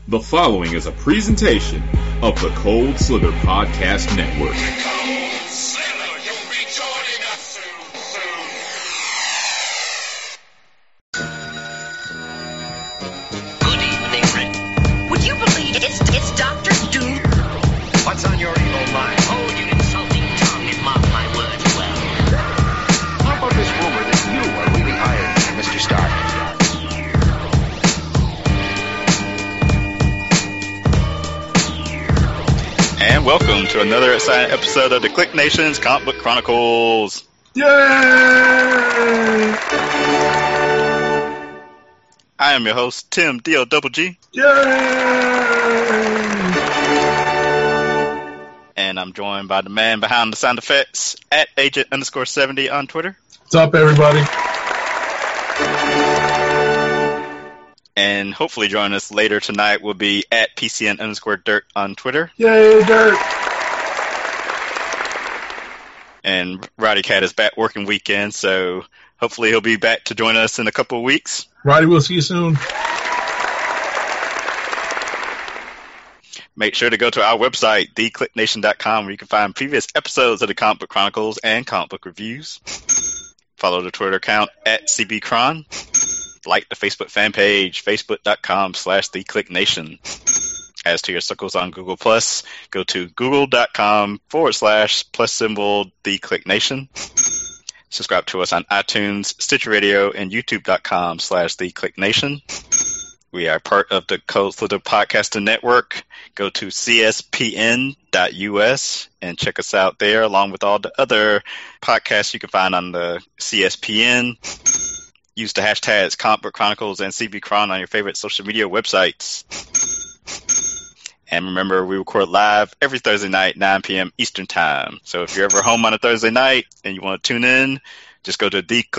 The following is a presentation of the Cold Slither Podcast Network. Cold Slither, you'll be joining us soon. Good evening, Rick. Would you believe it's Dr. Doom? What's on your evil mind? Hold your insulting tongue and mark my words well. How about this rumor that you are really Iron Man, Mr. Stark? And welcome to another exciting episode of the Click Nation's Comic Book Chronicles. Yay! I am your host, Tim D-O-double-G. Yay! And I'm joined by the man behind the sound effects, at Agent_70 on Twitter. What's up, everybody? And hopefully joining us later tonight will be at PCN_Dirt on Twitter. Yay, Dirt! And Roddy Cat is back working weekend, so hopefully he'll be back to join us in a couple of weeks. Roddy, we'll see you soon. Make sure to go to our website, theclicknation.com, where you can find previous episodes of the Comic Book Chronicles and comic book reviews. Follow the Twitter account at CBCron. Like the Facebook fan page, facebook.com/theclicknation. As to your circles on Google+, go to google.com/+theclicknation. Subscribe to us on iTunes, Stitcher Radio, and youtube.com/theclicknation. We are part of the Cold Slither Podcasting Network. Go to cspn.us and check us out there, along with all the other podcasts you can find on the CSPN. Use the hashtags Comic Book Chronicles and CBCron on your favorite social media websites. And remember, we record live every Thursday night, 9 p.m. Eastern Time. So if you're ever home on a Thursday night and you want to tune in, just go to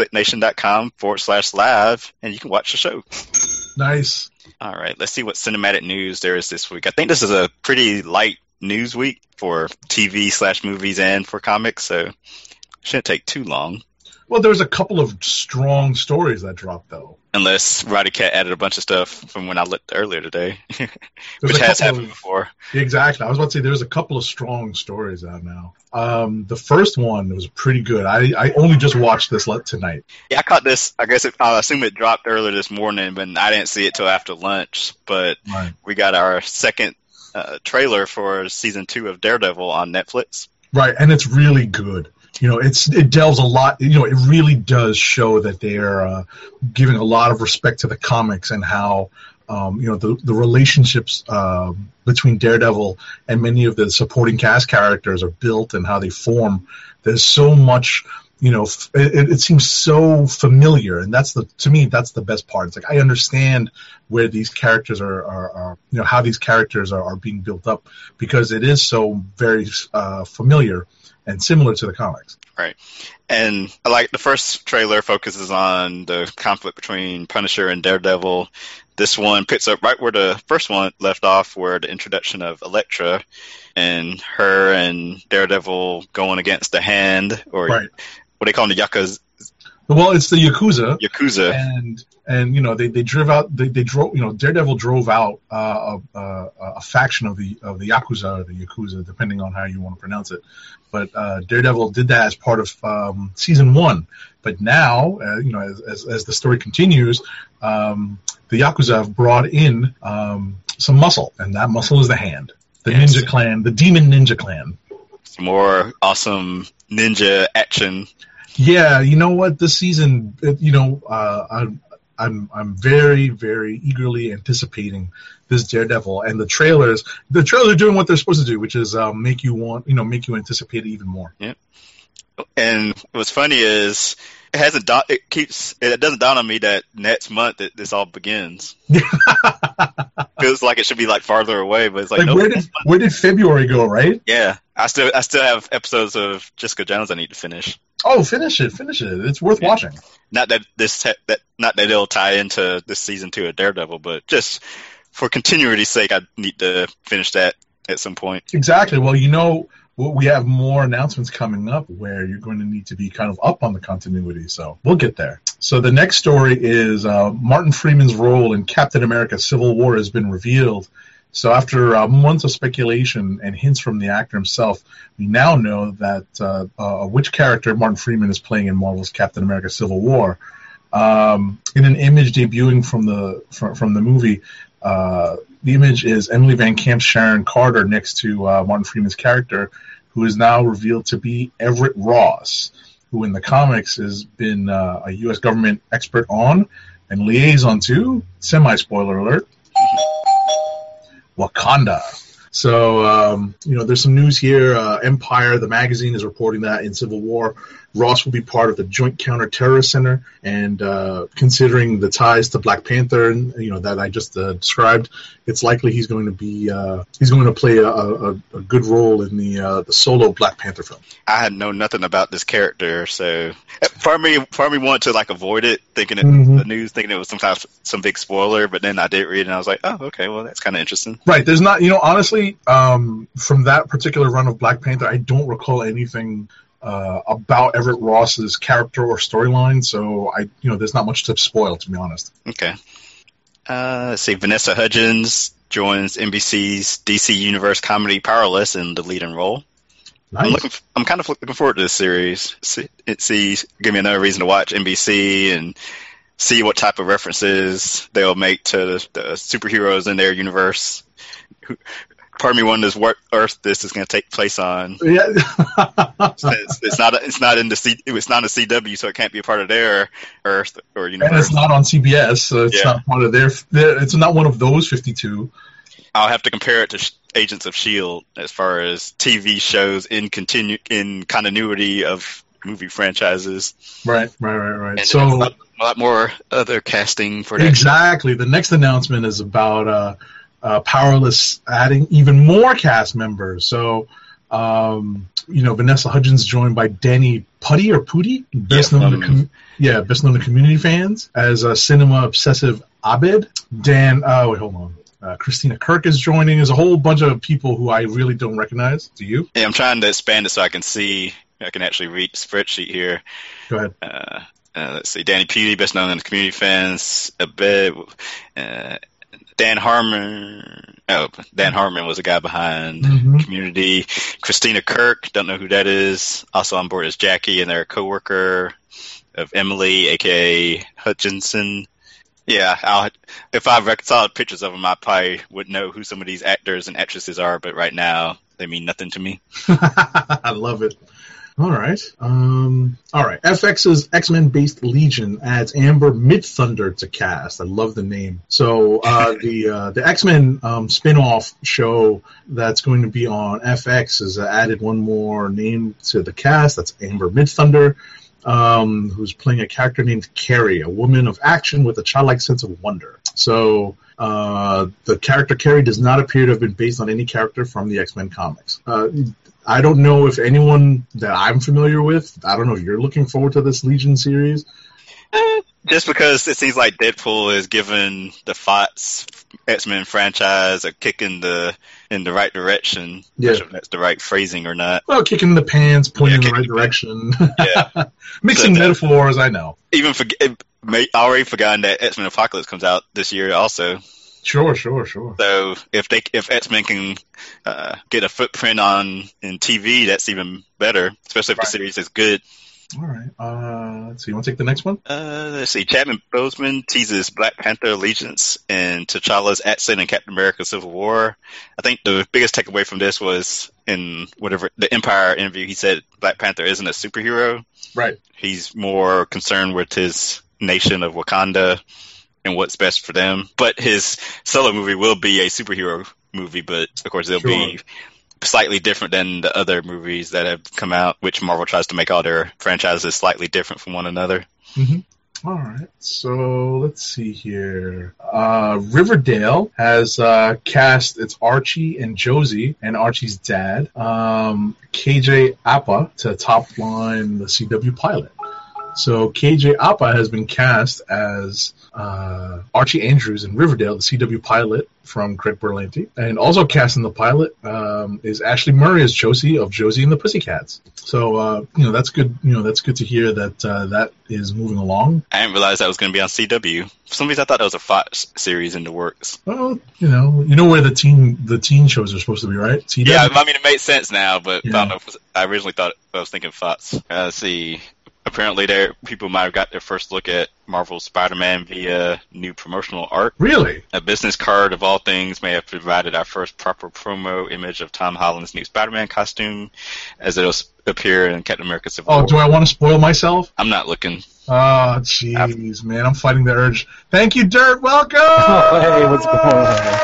theclicknation.com/live and you can watch the show. Nice. All right, let's see what cinematic news there is this week. I think this is a pretty light news week for TV/movies and for comics, so it shouldn't take too long. Well, there's a couple of strong stories that dropped, though. Unless Roddy Cat added a bunch of stuff from when I looked earlier today, which has happened before. Exactly. I was about to say there's a couple of strong stories out now. The first one was pretty good. I only just watched this tonight. Yeah, I caught this. I guess I assume it dropped earlier this morning, but I didn't see it till after lunch. But Right. We got our second trailer for season 2 of Daredevil on Netflix. Right, and it's really good. You know, it delves a lot. You know, it really does show that they're giving a lot of respect to the comics and how, the relationships between Daredevil and many of the supporting cast characters are built and how they form. There's so much, it seems so familiar, and to me, that's the best part. It's like I understand where these characters are how these characters are being built up because it is so very familiar and similar to the comics. Right. And like the first trailer focuses on the conflict between Punisher and Daredevil. This one picks up right where the first one left off, where the introduction of Elektra and her and Daredevil going against the Hand, or Right. what they call them, the Yakuza. Well, it's the Yakuza. Yakuza. And they drove out. They drove. Daredevil drove out a faction of the Yakuza or the Yakuza, depending on how you want to pronounce it. But Daredevil did that as part of season 1. But now, as the story continues, the Yakuza have brought in some muscle, and that muscle is the Hand, the Yes. Ninja Clan, the Demon Ninja Clan. Some more awesome ninja action. Yeah, you know what? This season, I'm very, very eagerly anticipating this Daredevil, and the trailers are doing what they're supposed to do, which is make you anticipate it even more. Yeah. And what's funny is it doesn't dawn on me that next month that this all begins. Feels like it should be like farther away, but it's like nope. Where did February go? Right? Yeah, I still have episodes of Jessica Jones I need to finish. Oh, finish it! It's worth watching. Not that it'll tie into this season 2 of Daredevil, but just for continuity's sake, I need to finish that at some point. Exactly. Well, we have more announcements coming up where you're going to need to be kind of up on the continuity. So we'll get there. So the next story is Martin Freeman's role in Captain America: Civil War has been revealed. So after months of speculation and hints from the actor himself, we now know that which character Martin Freeman is playing in Marvel's Captain America: Civil War. In an image debuting from the movie, the image is Emily Van Camp's Sharon Carter next to Martin Freeman's character, who is now revealed to be Everett Ross, who in the comics has been a U.S. government expert on and liaison to, semi-spoiler alert, Wakanda. So, there's some news here. Empire, the magazine, is reporting that in Civil War, Ross will be part of the Joint Counter-Terrorist Center, and considering the ties to Black Panther, that I just described, it's likely he's going to play a good role in the solo Black Panther film. I had known nothing about this character, so part of me wanted to like avoid it, thinking the news, thinking it was some big spoiler, but then I did read it and I was like, oh, okay, well that's kind of interesting. Right, there's not, honestly, from that particular run of Black Panther, I don't recall anything about Everett Ross's character or storyline, so there's not much to spoil, to be honest. Okay. Let's see. Vanessa Hudgens joins NBC's DC Universe comedy Powerless in the leading role. Nice. I'm kind of looking forward to this series. Give me another reason to watch NBC and see what type of references they'll make to the superheroes in their universe. Part of me wonders what Earth this is going to take place on. Yeah. it's not a CW, so it can't be a part of their Earth or universe. And it's not on CBS, so it's not part of their. It's not one of those 52. I'll have to compare it to Agents of S.H.I.E.L.D. as far as TV shows in continuity of movie franchises. Right. And so a lot more other casting for that. Exactly. The next announcement is about Powerless adding even more cast members. So, Vanessa Hudgens joined by Danny Pudi, best known to community fans as a cinema obsessive Abed. Christina Kirk is joining. There's a whole bunch of people who I really don't recognize. Do you? Yeah, I'm trying to expand it so I can actually read the spreadsheet here. Go ahead. Let's see. Danny Pudi, best known to community fans. Abed. Dan Harmon was the guy behind Community. Christina Kirk, don't know who that is. Also on board is Jackie and their co-worker of Emily, a.k.a. Hutchinson. Yeah, if I reconciled pictures of them, I probably would know who some of these actors and actresses are, but right now they mean nothing to me. I love it. All right. FX's X-Men-based Legion adds Amber Midthunder to cast. I love the name. So the X-Men spin-off show that's going to be on FX has added one more name to the cast. That's Amber Midthunder, who's playing a character named Carrie, a woman of action with a childlike sense of wonder. So the character Carrie does not appear to have been based on any character from the X-Men comics. I don't know if anyone that I'm familiar with, I don't know if you're looking forward to this Legion series. Just because it seems like Deadpool has given the Fox X-Men franchise a kick in the right direction. Yeah. Not sure if that's the right phrasing or not. Well, kicking in the pants, pointing in the right direction. Yeah. Mixing metaphors, I know. Already forgotten that X-Men Apocalypse comes out this year also. Sure. So if X-Men can get a footprint in TV, that's even better, especially if the series is good. All right. Let's see. You want to take the next one? Let's see. Chadwick Boseman teases Black Panther allegiance in T'Challa's accent in Captain America: Civil War. I think the biggest takeaway from this was in the Empire interview, he said Black Panther isn't a superhero. Right. He's more concerned with his nation of Wakanda and what's best for them. But his solo movie will be a superhero movie, but of course it'll be slightly different than the other movies that have come out, which Marvel tries to make all their franchises slightly different from one another. Mm-hmm. All right, so let's see here. Riverdale has cast its Archie and Josie and Archie's dad, KJ Apa, to top line the CW pilot. So KJ Apa has been cast as Archie Andrews in Riverdale, the CW pilot from Craig Berlanti. And also cast in the pilot is Ashley Murray as Josie of Josie and the Pussycats. So, that's good. That's good to hear that that is moving along. I didn't realize that was going to be on CW. For some reason, I thought that was a Fox series in the works. Well, you know where the teen shows are supposed to be, right? CW. Yeah, I mean, it makes sense now, but Yeah. I don't know if I originally thought I was thinking Fox. Let's see. Apparently, people might have got their first look at Marvel's Spider-Man via new promotional art. Really? A business card, of all things, may have provided our first proper promo image of Tom Holland's new Spider-Man costume, as it'll appear in Captain America Civil War. Oh, do I want to spoil myself? I'm not looking. Oh, jeez, man. I'm fighting the urge. Thank you, Dirt. Welcome! Hey, what's going on?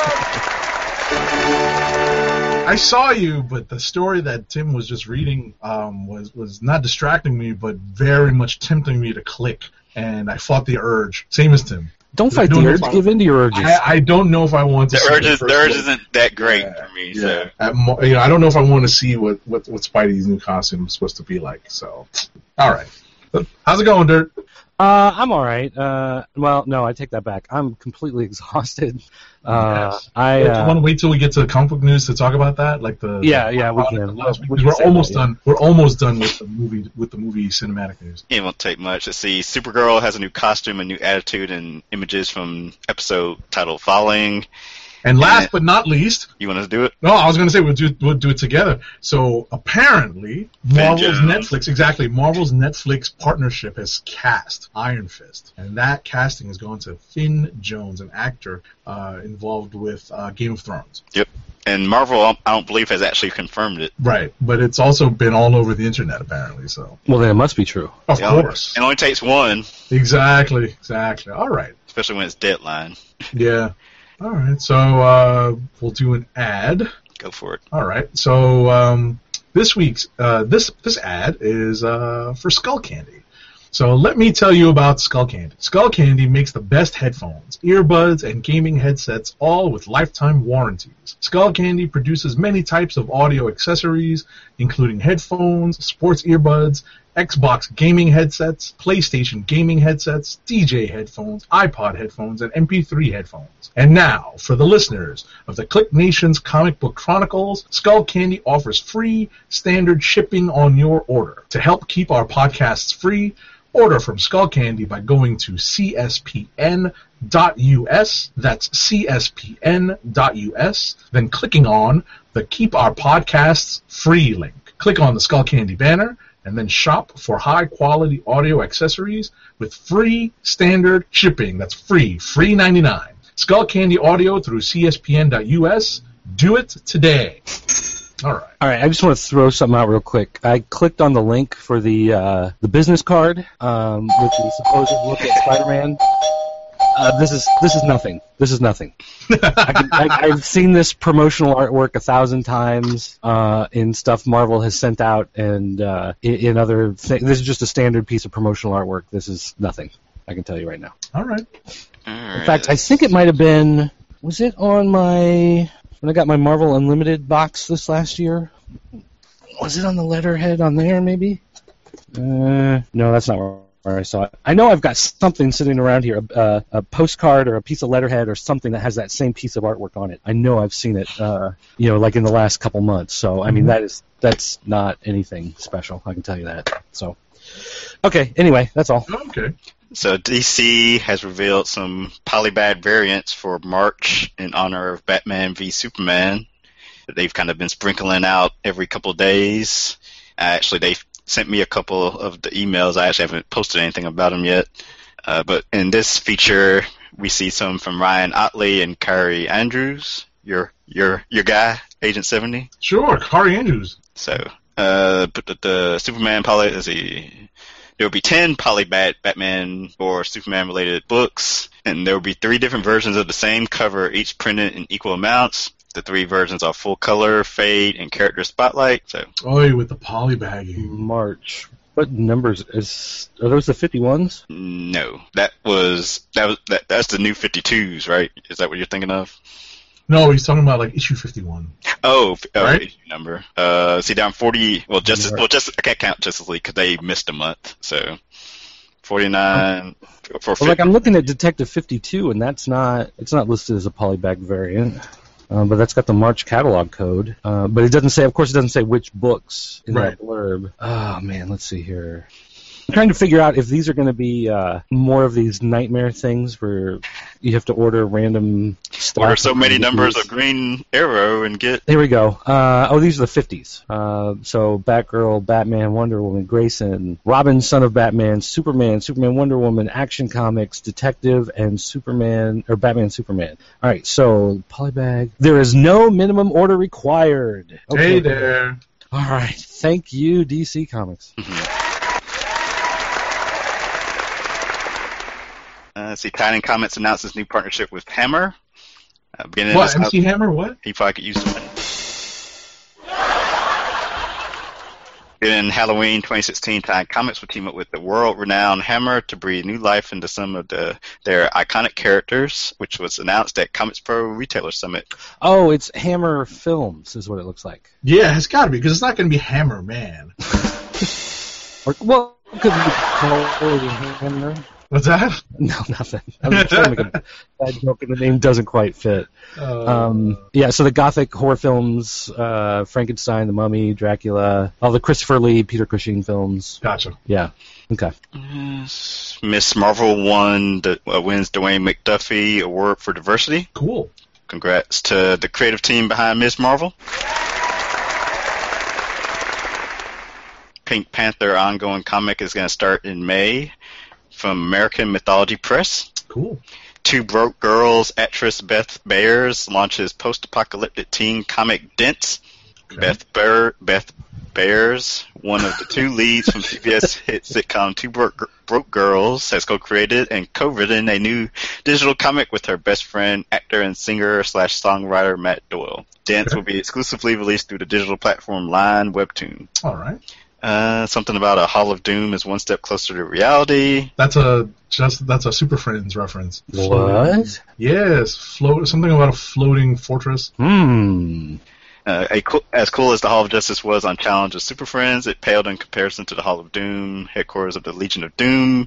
I saw you, but the story that Tim was just reading was not distracting me, but very much tempting me to click, and I fought the urge. Same as Tim. Don't fight No, the no, urge. no. Give in to your urges. I don't know if I want to. The urge isn't that great for me. So. I don't know if I want to see what Spidey's new costume is supposed to be like. So, all right. How's it going, Dirt? I'm all right. Well, no, I take that back. I'm completely exhausted. Yes. Do you want to wait till we get to the comic book news to talk about that? Like Yeah, we can. We're almost done. We're almost done with the movie cinematic news. It won't take much. Let's see. Supergirl has a new costume, a new attitude, and images from episode titled Falling. And last but not least, You want us to do it? no, I was going to say we'll do it together. So apparently, Marvel's Jones. Netflix partnership has cast Iron Fist, and that casting has gone to Finn Jones, an actor involved with Game of Thrones. Yep. And Marvel, I don't believe, has actually confirmed it. Right, but it's also been all over the internet apparently. So Well, then it must be true. of course, It only takes one, exactly. All right, especially when it's deadline. yeah. All right, so we'll do an ad. Go for it. All right. So this week's this ad is for Skull Candy. So let me tell you about Skull Candy. Skull Candy makes the best headphones, earbuds, and gaming headsets, all with lifetime warranties. Skull Candy produces many types of audio accessories, including headphones, sports earbuds, Xbox gaming headsets, PlayStation gaming headsets, DJ headphones, iPod headphones, and MP3 headphones. And now, for the listeners of the Click Nation's Comic Book Chronicles, Skull Candy offers free standard shipping on your order. To help keep our podcasts free, order from Skull Candy by going to CSPN.us, that's CSPN.us, then clicking on the Keep Our Podcasts Free link. Click on the Skull Candy banner, and then shop for high-quality audio accessories with free standard shipping. That's free 99. Skull Candy Audio through CSPN.us. Do it today. All right. All right, I just want to throw something out real quick. I clicked on the link for the business card, which is supposed to look at Spider-Man. This is nothing. This is nothing. I've seen this promotional artwork 1,000 times in stuff Marvel has sent out, and in other things. This is just a standard piece of promotional artwork. This is nothing. I can tell you right now. All right. In fact, I think it might have been. Was it on when I got my Marvel Unlimited box this last year? Was it on the letterhead on there, maybe? No, that's not where I saw it. I know I've got something sitting around here, a postcard or a piece of letterhead or something that has that same piece of artwork on it. I know I've seen it, like in the last couple months. So, I mean, that's not anything special. I can tell you that. So, okay. Anyway, that's all. Okay. So DC has revealed some polybag variants for March in honor of Batman v Superman. They've kind of been sprinkling out every couple of days. Actually, they've sent me a couple of the emails. I actually haven't posted anything about them yet. But in this feature, we see some from Ryan Otley and Kari Andrews, your guy, Agent 70. Sure, Kari Andrews. So, but the Superman poly, there will be 10 polybag Batman or Superman-related books, and there will be 3 different versions of the same cover, each printed in equal amounts. The 3 versions are full color, fade, and character spotlight. So, with the polybagging. March. What numbers are those? The 51s? No, that's the new 52s, right? Is that what you're thinking of? No, he's talking about like issue 51. Right? Issue number. See down 40. Well, I can't count Justice League because they missed a month. So $49 for Well, like I'm looking at Detective 52, and it's not listed as a polybag variant. But that's got the March catalog code. But it doesn't say, of course, it doesn't say which books in that blurb. Oh, man, let's see here. I'm trying to figure out if these are going to be more of these nightmare things where you have to order random stuff. Order so many numbers of Green Arrow and get... Here we go. These are the 50s. So Batgirl, Batman, Wonder Woman, Grayson, Robin, Son of Batman, Superman, Wonder Woman, Action Comics, Detective, and Superman, or Batman, Superman. All right, so polybag. There is no minimum order required. Okay. Hey there. All right. Thank you, DC Comics. Let's see, Titan Comics announces new partnership with Hammer. What, MC Hammer, what? He probably could use some. In Halloween 2016, Titan Comics will team up with the world-renowned Hammer to breathe new life into some of their iconic characters, which was announced at Comics Pro Retailer Summit. Oh, it's Hammer Films is what it looks like. Yeah, it's got to be, because it's not going to be Hammer Man. Well, it could be called Hammer. What's that? No, nothing. I was trying to make a bad joke, and the name doesn't quite fit. Yeah, so the Gothic horror films, Frankenstein, The Mummy, Dracula, all the Christopher Lee, Peter Cushing films. Gotcha. Yeah. Okay. Miss Marvel wins Dwayne McDuffie Award for Diversity. Cool. Congrats to the creative team behind Miss Marvel. Pink Panther ongoing comic is going to start in May. From American Mythology Press. Cool. Two Broke Girls actress Beth Bayers launches post-apocalyptic teen comic Dents. Okay. Beth Bayers, one of the two leads from CBS hit sitcom Two Broke Girls, has co-created and co-written a new digital comic with her best friend, actor and singer/songwriter Matt Doyle. Dents will be exclusively released through the digital platform Line Webtoon. All right. Something about a Hall of Doom is one step closer to reality. That's a Super Friends reference. What? Yes, something about a floating fortress. As cool as the Hall of Justice was on Challenge of Super Friends, it paled in comparison to the Hall of Doom, headquarters of the Legion of Doom.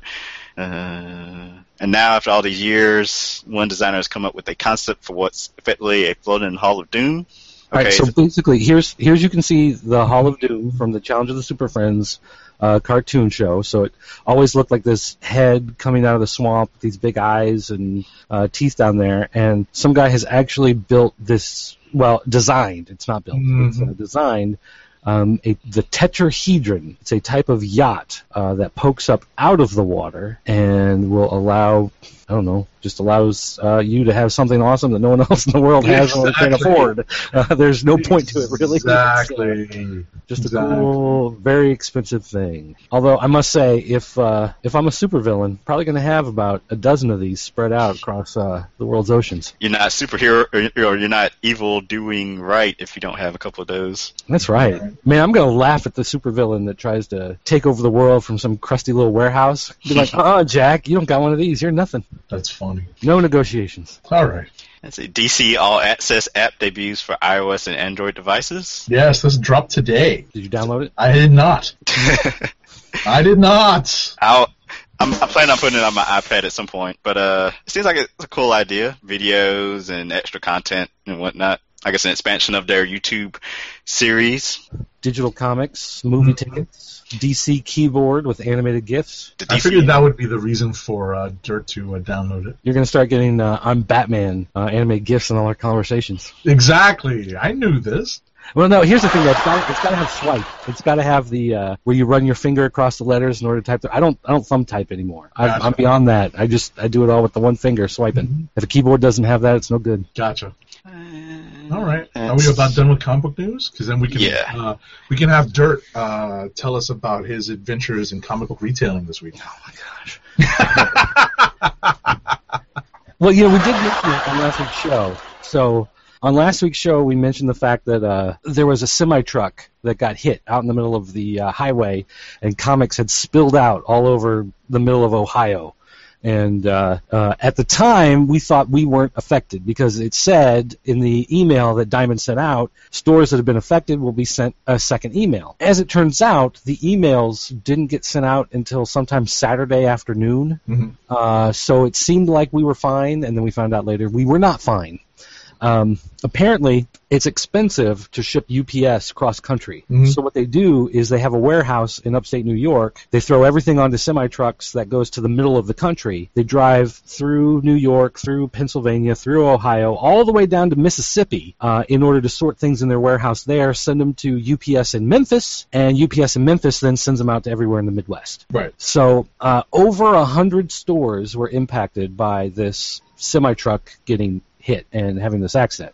And now, after all these years, one designer has come up with a concept for what's effectively a floating Hall of Doom. All right, so basically, here's you can see the Hall of Doom from the Challenge of the Super Friends cartoon show. So it always looked like this head coming out of the swamp with these big eyes and teeth down there. And some guy has actually built this, well, designed. It's not built. It's designed the tetrahedron. It's a type of yacht that pokes up out of the water and will allow, I don't know, just allows you to have something awesome that no one else in the world has or can afford. There's no point to it, really. Exactly. Just a cool, very expensive thing. Although I must say, if I'm a supervillain, probably going to have about a dozen of these spread out across the world's oceans. You're not superhero, or you're not evil doing right if you don't have a couple of those. That's right. Man, I'm going to laugh at the supervillain that tries to take over the world from some crusty little warehouse. Be like, Jack, you don't got one of these. You're nothing. That's funny. No negotiations. All right. That's a DC All Access app debuts for iOS and Android devices. Yes, this dropped today. Did you download it? I did not. I did not. I'm planning on putting it on my iPad at some point, but it seems like it's a cool idea. Videos and extra content and whatnot. I guess an expansion of their YouTube series. Digital comics, movie tickets, DC keyboard with animated GIFs. I figured that would be the reason for Dirt to download it. You're going to start getting I'm Batman animated GIFs in all our conversations. Exactly. I knew this. Well, no, here's the thing, though. It's got to have swipe. It's got to have the where you run your finger across the letters in order to type. I don't thumb type anymore. Gotcha. I'm beyond that. I do it all with the one finger swiping. Mm-hmm. If a keyboard doesn't have that, it's no good. Gotcha. All right. Are we about done with comic book news? Because then we can we can have Dirt tell us about his adventures in comic book retailing this week. Oh my gosh. Well, we did mention it on last week's show. So on last week's show, we mentioned the fact that there was a semi-truck that got hit out in the middle of the highway, and comics had spilled out all over the middle of Ohio. And at the time, we thought we weren't affected because it said in the email that Diamond sent out, stores that have been affected will be sent a second email. As it turns out, the emails didn't get sent out until sometime Saturday afternoon. So it seemed like we were fine, and then we found out later we were not fine. Apparently, it's expensive to ship UPS cross-country. So what they do is they have a warehouse in upstate New York. They throw everything onto semi-trucks that goes to the middle of the country. They drive through New York, through Pennsylvania, through Ohio, all the way down to Mississippi in order to sort things in their warehouse there, send them to UPS in Memphis, and UPS in Memphis then sends them out to everywhere in the Midwest. Right. So over 100 stores were impacted by this semi-truck getting hit and having this accident.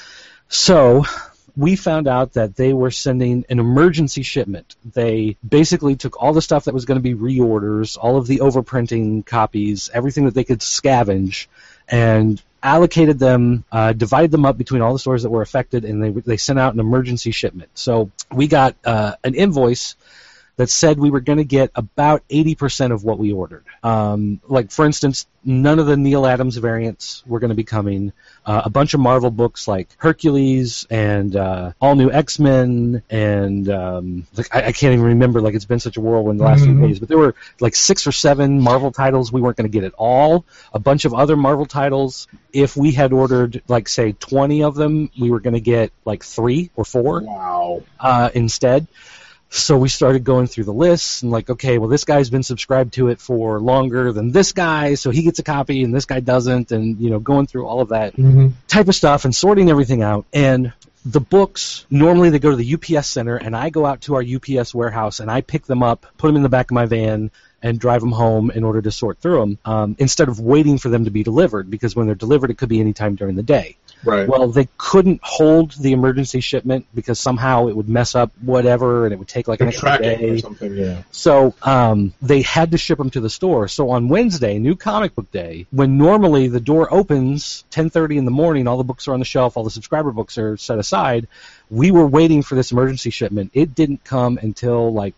So we found out that they were sending an emergency shipment. They basically took all the stuff that was going to be reorders, all of the overprinting copies, everything that they could scavenge, and allocated them, divided them up between all the stores that were affected, and they sent out an emergency shipment. So we got an invoice that said we were going to get about 80% of what we ordered. Like, for instance, none of the Neil Adams variants were going to be coming. A bunch of Marvel books like Hercules and All New X-Men and I can't even remember, like, it's been such a whirlwind the last few days, but there were like 6 or 7 Marvel titles we weren't going to get at all. A bunch of other Marvel titles, if we had ordered, like, say, 20 of them, we were going to get like 3 or 4 instead. So we started going through the lists and like, okay, well, this guy's been subscribed to it for longer than this guy, so he gets a copy and this guy doesn't, and, you know, going through all of that type of stuff and sorting everything out. And the books, normally they go to the UPS center, and I go out to our UPS warehouse and I pick them up, put them in the back of my van, and drive them home in order to sort through them, instead of waiting for them to be delivered, because when they're delivered, it could be any time during the day. Right. Well, they couldn't hold the emergency shipment because somehow it would mess up whatever, and it would take like an extra day. Or something, yeah. So they had to ship them to the store. So on Wednesday, New Comic Book Day, when normally the door opens 10:30 in the morning, all the books are on the shelf, all the subscriber books are set aside, we were waiting for this emergency shipment. It didn't come until like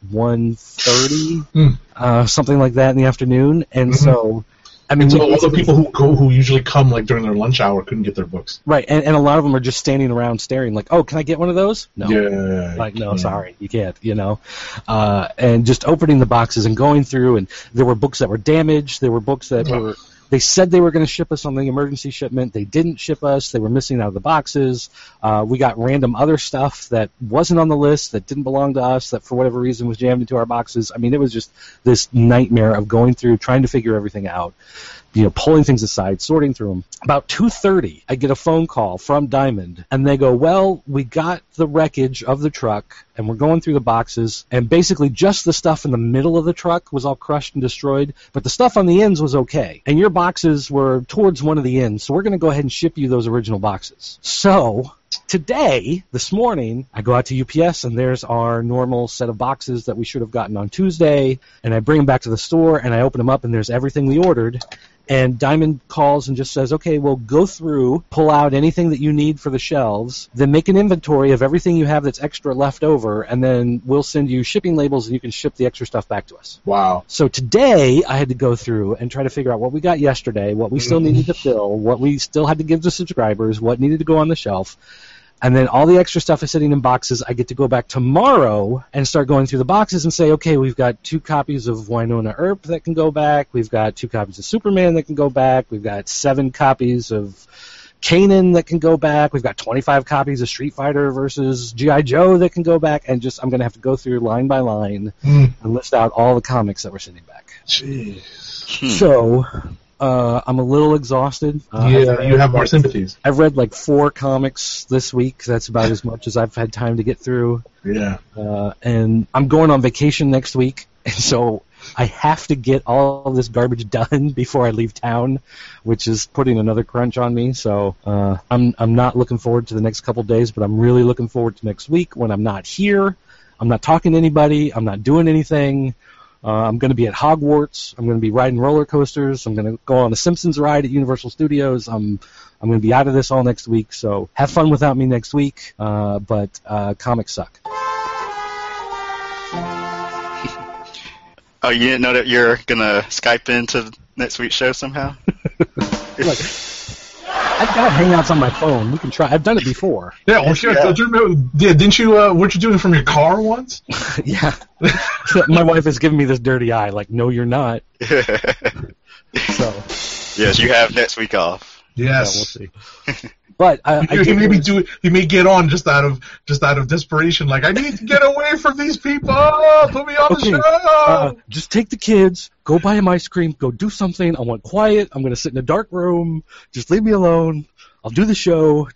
1:30, something like that in the afternoon, and so. I mean, so all the people who usually come like during their lunch hour couldn't get their books. Right, and a lot of them are just standing around staring, like, oh, can I get one of those? No. Yeah. Like, no, sorry, you can't, you know. And just opening the boxes and going through, and there were books that were damaged. There were books that were... They said they were going to ship us on the emergency shipment. They didn't ship us. They were missing out of the boxes. We got random other stuff that wasn't on the list, that didn't belong to us, that for whatever reason was jammed into our boxes. I mean, it was just this nightmare of going through, trying to figure everything out, you know, pulling things aside, sorting through them. About 2:30, I get a phone call from Diamond, and they go, well, we got the wreckage of the truck, and we're going through the boxes, and basically just the stuff in the middle of the truck was all crushed and destroyed, but the stuff on the ends was okay. And your boxes were towards one of the ends, so we're going to go ahead and ship you those original boxes. So today, this morning, I go out to UPS, and there's our normal set of boxes that we should have gotten on Tuesday, and I bring them back to the store, and I open them up, and there's everything we ordered. And Diamond calls and just says, okay, well, go through, pull out anything that you need for the shelves, then make an inventory of everything you have that's extra left over, and then we'll send you shipping labels and you can ship the extra stuff back to us. Wow. So today I had to go through and try to figure out what we got yesterday, what we still needed to fill, what we still had to give to subscribers, what needed to go on the shelf. And then all the extra stuff is sitting in boxes. I get to go back tomorrow and start going through the boxes and say, okay, we've got 2 copies of Winona Earp that can go back. We've got 2 copies of Superman that can go back. We've got 7 copies of Kanan that can go back. We've got 25 copies of Street Fighter versus G.I. Joe that can go back. And just I'm going to have to go through line by line and list out all the comics that were sitting back. Jeez. So... I'm a little exhausted. You have more sympathies. I've read like 4 comics this week. That's about as much as I've had time to get through. Yeah. And I'm going on vacation next week, and so I have to get all of this garbage done before I leave town, which is putting another crunch on me. So I'm not looking forward to the next couple days, but I'm really looking forward to next week when I'm not here. I'm not talking to anybody. I'm not doing anything. I'm going to be at Hogwarts. I'm going to be riding roller coasters. I'm going to go on a Simpsons ride at Universal Studios. I'm going to be out of this all next week. So have fun without me next week. But comics suck. Oh, you didn't know that you're going to Skype into next week's show somehow? Look, I've got Hangouts on my phone. We can try. I've done it before. Yeah, well, sure. Yeah, didn't you? Weren't you doing it from your car once? Yeah. My wife has given me this dirty eye. Like, no, you're not. So. Yes, you have next week off. Yes. Yeah, we'll see. But he may get on just out of desperation. Like, I need to get away from these people. Put me on the show. Just take the kids. Go buy them ice cream. Go do something. I want quiet. I'm going to sit in a dark room. Just leave me alone. I'll do the show.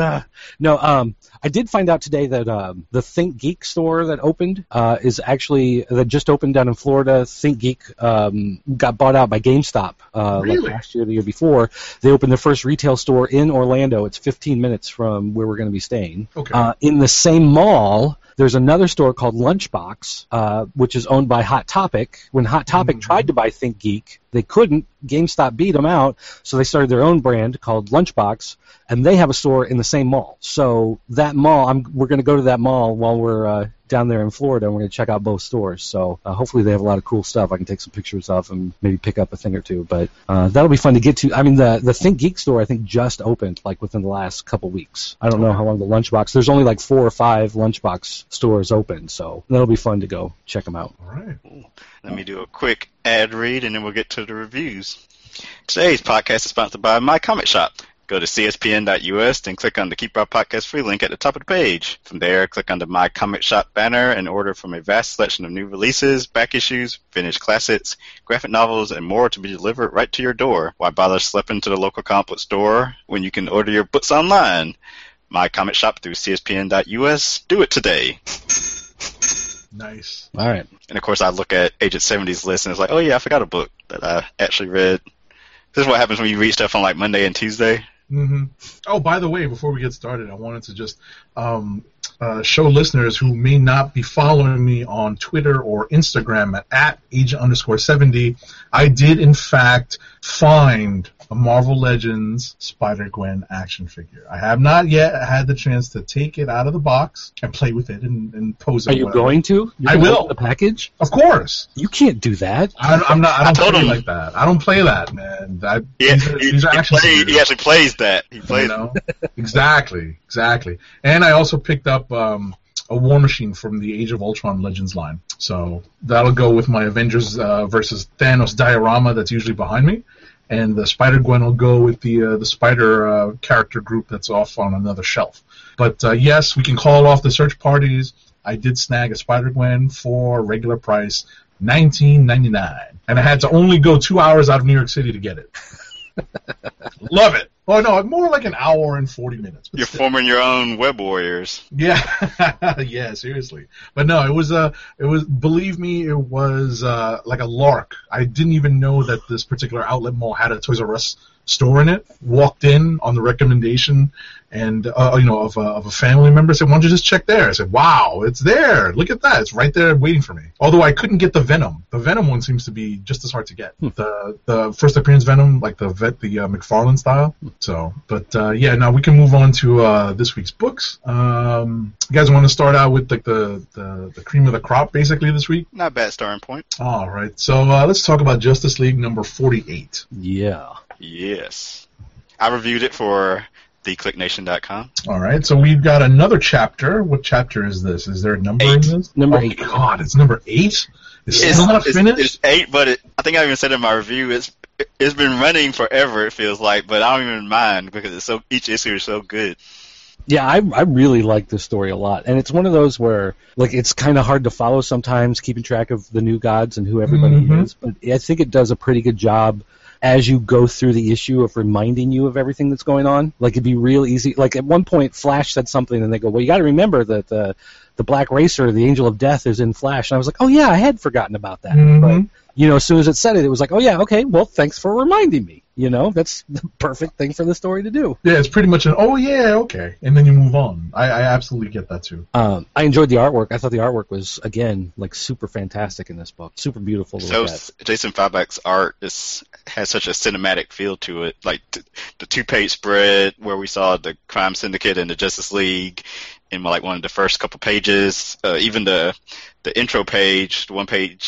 I did find out today that the Think Geek store that opened that just opened down in Florida. Think Geek got bought out by GameStop Really? like last year, the year before. They opened their first retail store in Orlando. It's 15 minutes from where we're going to be staying. Okay. In the same mall, there's another store called Lunchbox, which is owned by Hot Topic. When Hot Topic tried to buy Think Geek, they couldn't. GameStop beat them out, so they started their own brand called Lunchbox, and they have a store in the same mall. So that mall, we're going to go to that mall while we're down there in Florida, and we're going to check out both stores. So hopefully they have a lot of cool stuff I can take some pictures of and maybe pick up a thing or two. But that'll be fun to get to. I mean, the Think Geek store, I think, just opened like within the last couple weeks. I don't know how long the Lunchbox. There's only like 4 or 5 Lunchbox stores open, so that'll be fun to go check them out. All right. Let me do a quick ad read, and then we'll get to the reviews. Today's podcast is sponsored by My Comic Shop. Go to cspn.us, then click on the Keep Our Podcast Free link at the top of the page. From there, click on the My Comic Shop banner and order from a vast selection of new releases, back issues, vintage classics, graphic novels, and more to be delivered right to your door. Why bother schlepping to the local comic book store when you can order your books online? My Comic Shop through cspn.us. Do it today. Nice. All right. And, of course, I look at Agent 70's list, and it's like, oh, yeah, I forgot a book that I actually read. This is what happens when you read stuff on, like, Monday and Tuesday. Mm-hmm. Oh, by the way, before we get started, I wanted to just show listeners who may not be following me on Twitter or Instagram at Agent_70, I did, in fact, find a Marvel Legends Spider-Gwen action figure. I have not yet had the chance to take it out of the box and play with it and pose it. Are you going to? I will. The package? Of course. You can't do that. I'm not. I don't play him. like that. I don't play that, man. These are action figures. He actually plays that. He plays Exactly. And I also picked up a War Machine from the Age of Ultron Legends line. So that'll go with my Avengers versus Thanos diorama that's usually behind me. And the Spider-Gwen will go with the Spider character group that's off on another shelf. But yes, we can call off the search parties. I did snag a Spider-Gwen for regular price, $19.99. And I had to only go 2 hours out of New York City to get it. Love it. Oh, no, more like an hour and 40 minutes. You're forming your own web warriors. Yeah. Yeah, seriously. But no, it was believe me, it was like a lark. I didn't even know that this particular outlet mall had a Toys R Us store in it. Walked in on the recommendation and of a family member. Said, "Why don't you just check there?" I said, "Wow, it's there! Look at that! It's right there waiting for me." Although I couldn't get the Venom. The Venom one seems to be just as hard to get. The first appearance Venom, like the McFarlane style. So, but now we can move on to this week's books. You guys want to start out with like the cream of the crop, basically this week? Not a bad starting point. All right, so let's talk about Justice League number 48. Yeah. Yes. I reviewed it for theclicknation.com. All right, so we've got another chapter. What chapter is this? Is there a number 8. in this? Number 8. God, it's number 8? It's It's not finished? It's 8, but I think I even said in my review, it's been running forever, it feels like, but I don't even mind because each issue is so good. Yeah, I really like this story a lot, and it's one of those where like it's kind of hard to follow sometimes, keeping track of the new gods and who everybody is. But I think it does a pretty good job as you go through the issue of reminding you of everything that's going on. Like it'd be real easy. Like at one point, Flash said something, and they go, "Well, you got to remember that the Black Racer, the Angel of Death, is in Flash." And I was like, "Oh yeah, I had forgotten about that." But as soon as it said it, it was like, "Oh yeah, okay. Well, thanks for reminding me." That's the perfect thing for the story to do. Yeah, it's pretty much oh yeah, okay, and then you move on. I absolutely get that too. I enjoyed the artwork. I thought the artwork was, again, like super fantastic in this book. Super beautiful to look at. Jason Fabak's art has such a cinematic feel to it. Like the 2-page spread where we saw the Crime Syndicate and the Justice League in like one of the first couple pages. Even the intro page, the 1-page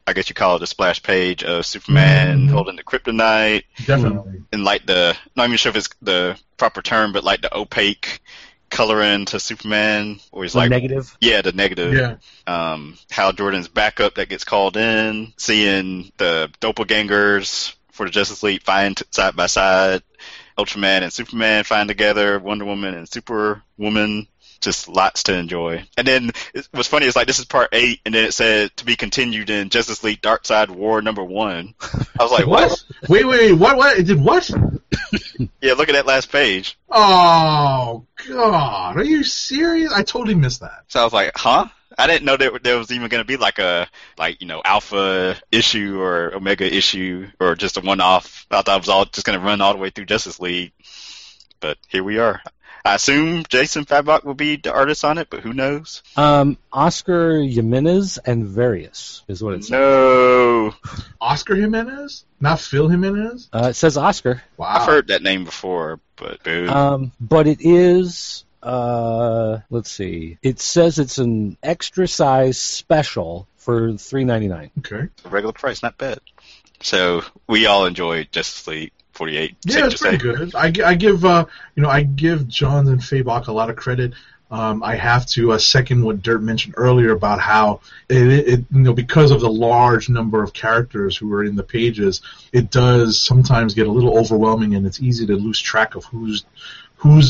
I guess you call it a splash page of Superman holding the kryptonite. Definitely. And like not even sure if it's the proper term, but like the opaque coloring to Superman, where he's like negative. Yeah, the negative. Yeah. Hal Jordan's backup that gets called in, seeing the doppelgangers for the Justice League find side by side, Ultraman and Superman find together, Wonder Woman and Superwoman. Just lots to enjoy. And then what's funny is like this is part 8, and then it said to be continued in Justice League Darkseid War #1. I was like, what? Wait, what? It did what? Yeah, look at that last page. Oh God, are you serious? I totally missed that. So I was like, huh? I didn't know there was even going to be like a alpha issue or omega issue or just a one-off. I thought it was all just going to run all the way through Justice League, but here we are. I assume Jason Fabok will be the artist on it, but who knows? Oscar Jimenez and Various is what it says. No. Oscar Jimenez? Not Phil Jimenez? It says Oscar. Wow. I've heard that name before, but boo. But it is, let's see. It says it's an extra size special for $3.99. Okay. Regular price, not bad. So we all enjoyed Justice League 48. Yeah, it's pretty good. I give Johns and Fabok a lot of credit. I have to second what Dirt mentioned earlier about how it because of the large number of characters who are in the pages, it does sometimes get a little overwhelming, and it's easy to lose track of who's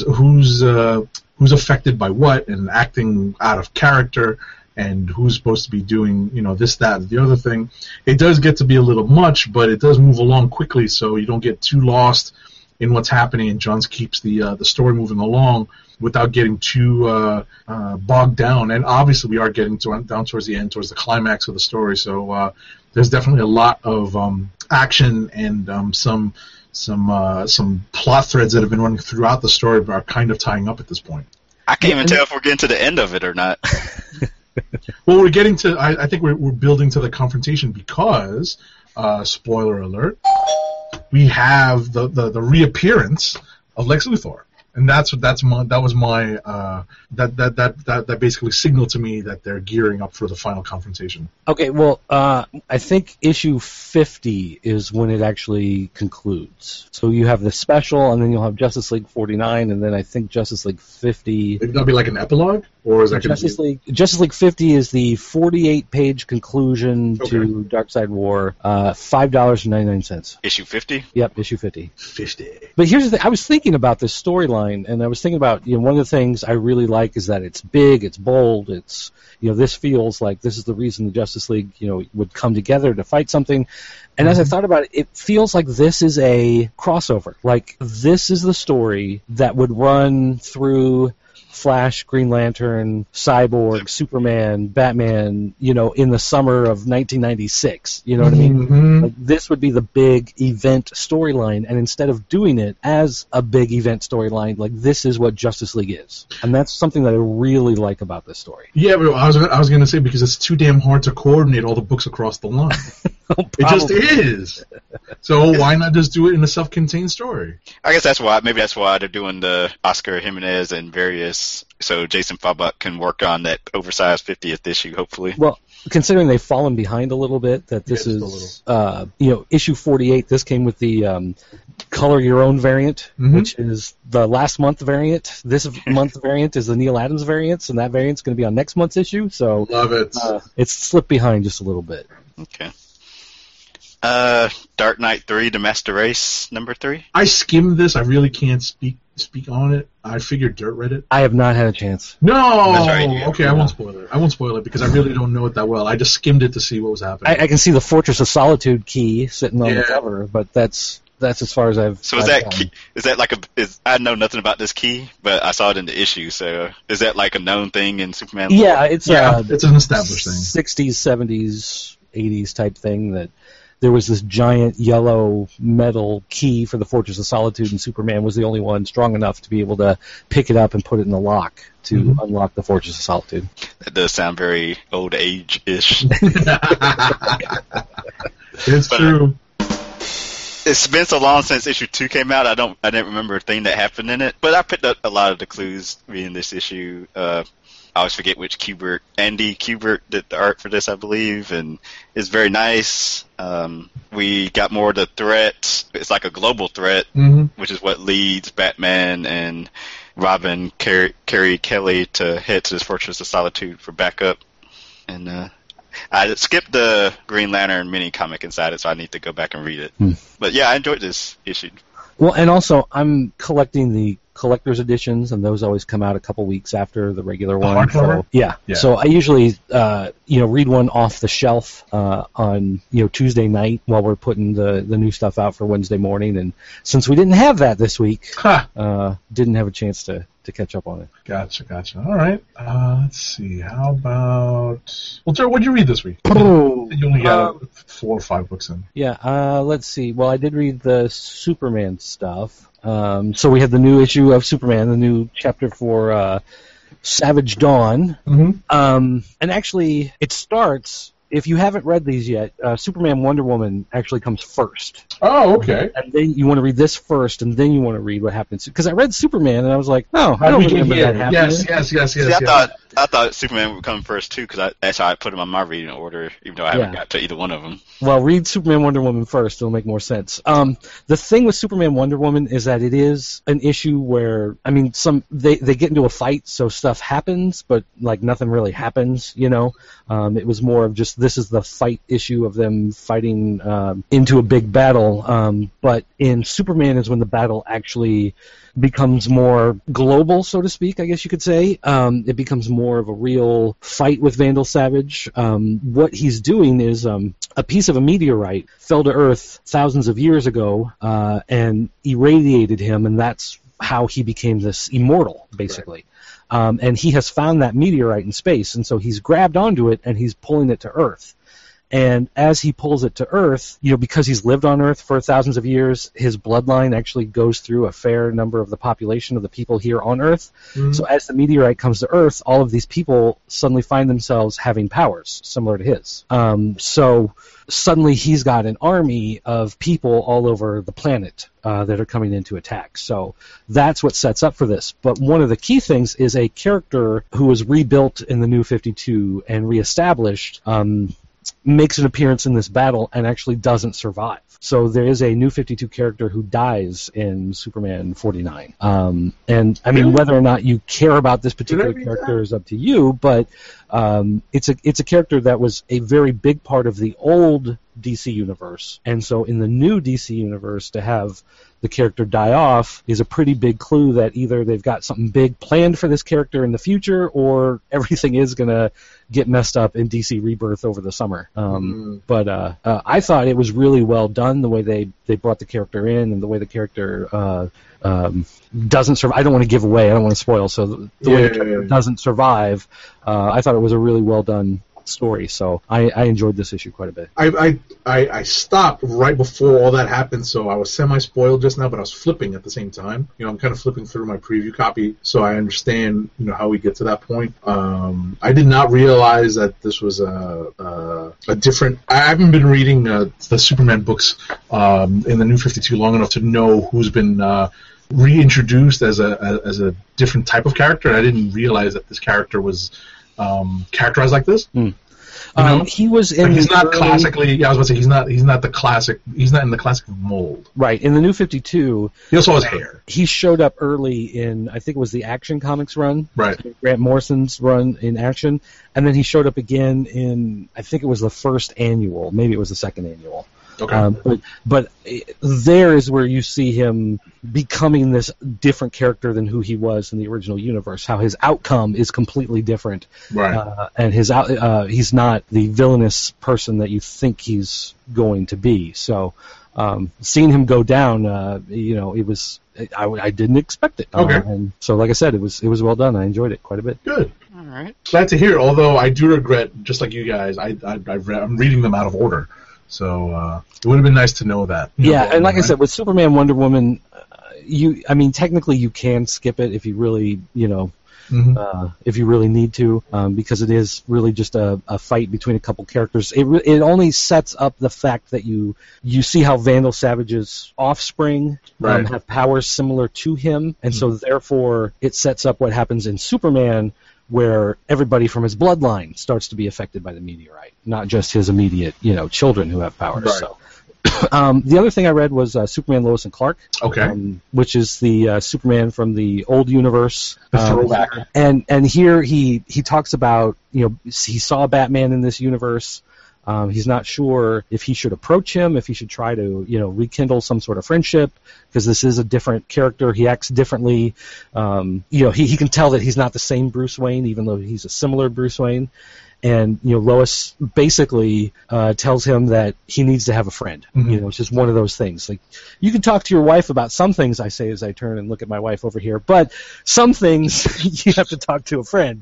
affected by what and acting out of character, and who's supposed to be doing, this, that, and the other thing. It does get to be a little much, but it does move along quickly, so you don't get too lost in what's happening, and Johns keeps the story moving along without getting too bogged down. And obviously we are getting down towards the end, towards the climax of the story, so there's definitely a lot of action and some plot threads that have been running throughout the story but are kind of tying up at this point. I can't even tell if we're getting to the end of it or not. Well, we're getting to. I think we're building to the confrontation because, spoiler alert, we have the reappearance of Lex Luthor, and that basically signaled to me that they're gearing up for the final confrontation. Okay, well, I think issue 50 is when it actually concludes. So you have the special, and then you'll have Justice League 49, and then I think Justice League 50. That'll be like an epilogue, or is that Justice League 50 is the 48-page conclusion to Darkseid War. $5.99. Issue 50. Yep, issue 50. 50. But here's the thing: I was thinking about this storyline, and I was thinking about one of the things I really like is that it's big, it's bold, it's this feels like this is the reason the Justice League would come together to fight something. And as I thought about it, it feels like this is a crossover. Like this is the story that would run through Flash, Green Lantern, Cyborg, Superman, Batman, in the summer of 1996. You know what I mean? Mm-hmm. Like, this would be the big event storyline, and instead of doing it as a big event storyline, like this is what Justice League is. And that's something that I really like about this story. Yeah, but I was going to say, because it's too damn hard to coordinate all the books across the line. It just is. So why not just do it in a self-contained story? I guess maybe that's why they're doing the Oscar Jimenez and Various, so Jason Fabok can work on that oversized 50th issue, hopefully. Well, considering they've fallen behind a little bit, that this is, issue 48, this came with the color your own variant, which is the last month variant. This month variant is the Neil Adams variant, and that variant's going to be on next month's issue. So love it. It's slipped behind just a little bit. Okay. Dark Knight 3, The Master Race, number 3. I skimmed this. I really can't speak on it. I figured Dirt read it. I have not had a chance. No! That's right, yeah. Okay, I won't spoil it. I won't spoil it because I really don't know it that well. I just skimmed it to see what was happening. I can see the Fortress of Solitude key sitting on the cover, but that's as far as I've. So is that key, is that like I know nothing about this key, but I saw it in the issue. So is that like a known thing in Superman? Yeah, it's an established thing. 60s, 70s, 80s type thing that. There was this giant yellow metal key for the Fortress of Solitude, and Superman was the only one strong enough to be able to pick it up and put it in the lock to unlock the Fortress of Solitude. That does sound very old age-ish. It's true. It's been so long since issue 2 came out. I didn't remember a thing that happened in it, but I picked up a lot of the clues reading this issue. I always forget which Andy Kubert did the art for this, I believe, and it's very nice. We got more of the threat. It's like a global threat, which is what leads Batman and Robin, Carrie Kelly to head to this Fortress of Solitude for backup. And I skipped the Green Lantern mini comic inside it, so I need to go back and read it. But yeah, I enjoyed this issue. Well, and also I'm collecting the collector's editions, and those always come out a couple weeks after the regular one. So, yeah. So I usually read one off the shelf on Tuesday night while we're putting the new stuff out for Wednesday morning. And since we didn't have that this week, didn't have a chance to catch up on it. Gotcha. All right. Let's see. How about... Well, Jared, what did you read this week? You only got 4 or 5 books in. Yeah. Let's see. Well, I did read the Superman stuff. So we had the new issue of Superman, the new chapter for Savage Dawn. And actually, it starts... If you haven't read these yet, Superman Wonder Woman actually comes first. Oh, okay. And then you want to read this first, and then you want to read what happens. Because I read Superman, and I was like, I don't remember that happening. Yes. See, I thought Superman would come first, too, because that's how I put them on my reading order, even though I haven't got to either one of them. Well, read Superman Wonder Woman first. It'll make more sense. The thing with Superman Wonder Woman is that it is an issue where, I mean, they get into a fight, so stuff happens, but, like, nothing really happens, It was more of just, this is the fight issue of them fighting into a big battle. But in Superman is when the battle actually becomes more global, so to speak, I guess you could say. It becomes more of a real fight with Vandal Savage. What he's doing is a piece of a meteorite fell to Earth thousands of years ago and irradiated him, and that's how he became this immortal, basically. Right. And he has found that meteorite in space, and so he's grabbed onto it, and he's pulling it to Earth. And as he pulls it to Earth, because he's lived on Earth for thousands of years, his bloodline actually goes through a fair number of the population of the people here on Earth. So as the meteorite comes to Earth, all of these people suddenly find themselves having powers similar to his. So suddenly he's got an army of people all over the planet that are coming in to attack. So that's what sets up for this. But one of the key things is a character who was rebuilt in the New 52 and reestablished makes an appearance in this battle and actually doesn't survive. So there is a New 52 character who dies in Superman 49. And I mean, whether or not you care about this particular character is up to you, but it's a character that was a very big part of the old DC universe. And so in the new DC universe, to have the character die off is a pretty big clue that either they've got something big planned for this character in the future, or everything is going to get messed up in DC Rebirth over the summer. But I thought it was really well done, the way they brought the character in and the way the character doesn't survive. I don't want to give away. I don't want to spoil. So the way the character doesn't survive, I thought it was a really well done story. So I enjoyed this issue quite a bit. I stopped right before all that happened, so I was semi-spoiled just now, but I was flipping at the same time. I'm kind of flipping through my preview copy, so I understand how we get to that point. I did not realize that this was a different... I haven't been reading the Superman books in the New 52 long enough to know who's been reintroduced as a different type of character, and I didn't realize that this character was characterized like this. He was in. He's not classically. Yeah, I was about to say he's not the classic. He's not in the classic mold. Right. In the New 52, he also has hair. He showed up early in, I think it was the Action Comics run. Right. Grant Morrison's run in Action, and then he showed up again in, I think it was the first annual. Maybe it was the second annual. Okay. But there is where you see him becoming this different character than who he was in the original universe. How his outcome is completely different, right? And he's not the villainous person that you think he's going to be. So seeing him go down, it was I didn't expect it. Okay. And so, like I said, it was well done. I enjoyed it quite a bit. Good. All right. Glad to hear. Although I do regret, just like you guys, I'm reading them out of order. So it would have been nice to know that. And like I said, with Superman, Wonder Woman, technically you can skip it if you really, if you really need to, because it is really just a fight between a couple characters. It only sets up the fact that you see how Vandal Savage's offspring have powers similar to him, and so therefore it sets up what happens in Superman, where everybody from his bloodline starts to be affected by the meteorite, not just his immediate, children who have powers. Right. So. The other thing I read was Superman, Lois and Clark, which is the Superman from the old universe. The throwback. And here he talks about, he saw Batman in this universe. He's not sure if he should approach him, if he should try to, rekindle some sort of friendship, because this is a different character. He acts differently. He can tell that he's not the same Bruce Wayne, even though he's a similar Bruce Wayne. And Lois basically tells him that he needs to have a friend. It's just one of those things. Like, you can talk to your wife about some things, I say as I turn and look at my wife over here, but some things you have to talk to a friend.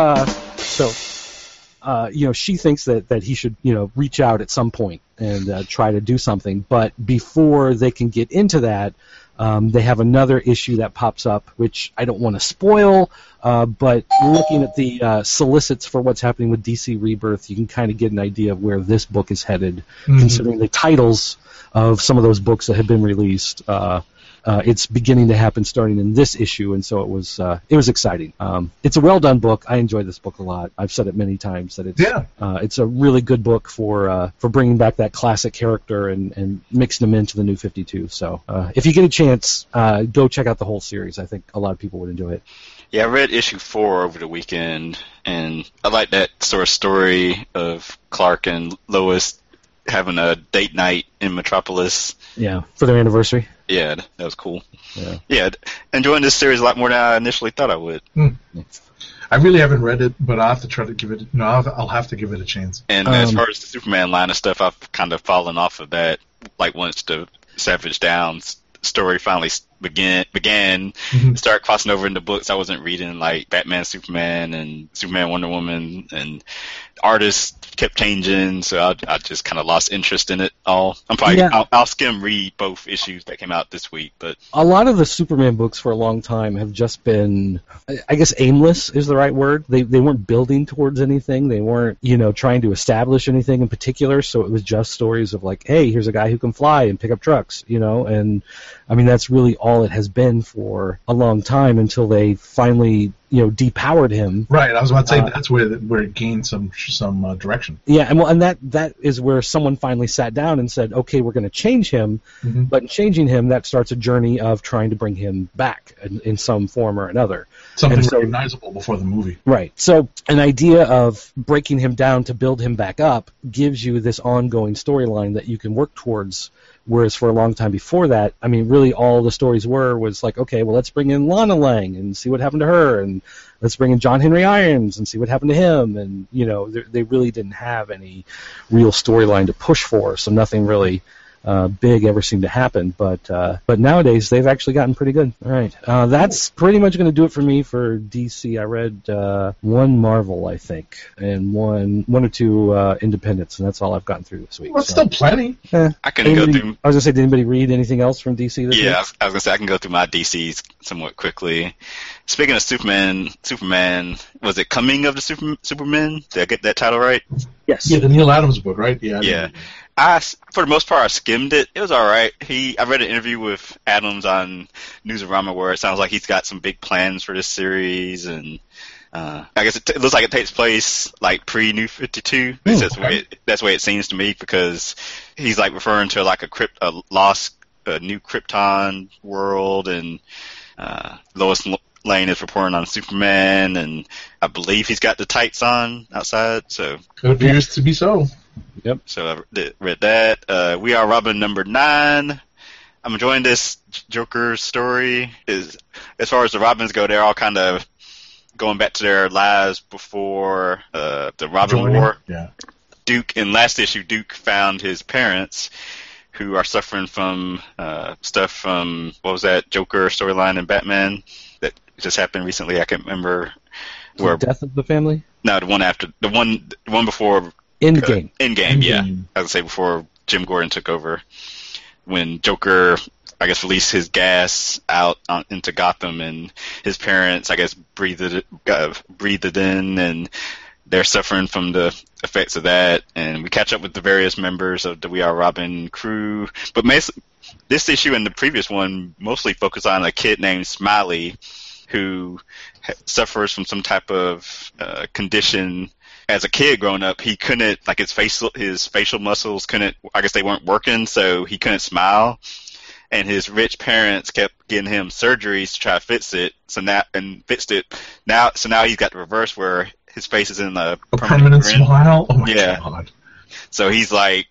She thinks that he should, reach out at some point and try to do something. But before they can get into that, they have another issue that pops up, which I don't want to spoil, but looking at the solicits for what's happening with DC Rebirth, you can kind of get an idea of where this book is headed, considering the titles of some of those books that have been released. It's beginning to happen starting in this issue, and so it was exciting. It's a well-done book. I enjoyed this book a lot. I've said it many times that it's a really good book for bringing back that classic character and mixing them into the New 52. So if you get a chance, go check out the whole series. I think a lot of people would enjoy it. Yeah, I read issue 4 over the weekend, and I like that sort of story of Clark and Lois having a date night in Metropolis. Yeah, for their anniversary. Yeah, that was cool. Yeah, enjoying this series a lot more than I initially thought I would. I really haven't read it, but I'll have to try to give it. I'll have to give it a chance. And as far as the Superman line of stuff, I've kind of fallen off of that. Like once the Savage Downs story finally began, start crossing over into books I wasn't reading, like Batman, Superman, and Superman, Wonder Woman, and artists kept changing, so I just kind of lost interest in it all. I'll skim read both issues that came out this week, but a lot of the Superman books for a long time have just been, I guess, aimless is the right word. They weren't building towards anything. They weren't, trying to establish anything in particular. So it was just stories of like, hey, here's a guy who can fly and pick up trucks, and I mean that's really all it has been for a long time until they finally depowered him. Right, I was about to say that's where it gained some direction. Yeah, and that is where someone finally sat down and said, okay, we're going to change him, but in changing him, that starts a journey of trying to bring him back in some form or another. Something recognizable before the movie. Right. So an idea of breaking him down to build him back up gives you this ongoing storyline that you can work towards. Whereas for a long time before that, I mean, really all the stories was like, okay, well, let's bring in Lana Lang and see what happened to her, and let's bring in John Henry Irons and see what happened to him. And, they really didn't have any real storyline to push for, so nothing really big ever seemed to happen. But nowadays, they've actually gotten pretty good. All right. That's pretty much going to do it for me for DC. I read one Marvel, I think, and one or two Independents, and that's all I've gotten through this week. Well, that's still plenty. I can go through. I was going to say, did anybody read anything else from DC this week? Yeah, I was going to say, I can go through my DCs somewhat quickly. Speaking of Superman, was it Coming of the Superman? Did I get that title right? Yes. Yeah, the Neil Adams book, right? Yeah. For the most part, I skimmed it. It was all right. I read an interview with Adams on Newsarama where it sounds like he's got some big plans for this series, and I guess it looks like it takes place like pre-New 52. That's the way it seems to me, because he's like referring to like a new Krypton world, and Lois Lane is reporting on Superman, and I believe he's got the tights on outside. So it appears to be so. Yep. So I read that. We Are Robin number 9. I'm enjoying this Joker story. As far as the Robins go, they're all kind of going back to their lives before the Robin War. Yeah. In last issue, Duke found his parents, who are suffering from stuff from, what was that, Joker storyline in Batman that just happened recently? I can't remember. The Death of the Family? No, the one before. Endgame. Endgame, yeah. I was going to say before Jim Gordon took over, when Joker I guess, release his gas out into Gotham, and his parents, I guess, breathed it in, and they're suffering from the effects of that. And we catch up with the various members of the We Are Robin crew. But this issue and the previous one mostly focus on a kid named Smiley who suffers from some type of condition. As a kid growing up, he couldn't, like, his facial muscles couldn't, I guess they weren't working, so he couldn't smile. And his rich parents kept getting him surgeries to try to fix it. So now he's got the reverse where his face is in a permanent grin. smile. Oh my God! So he's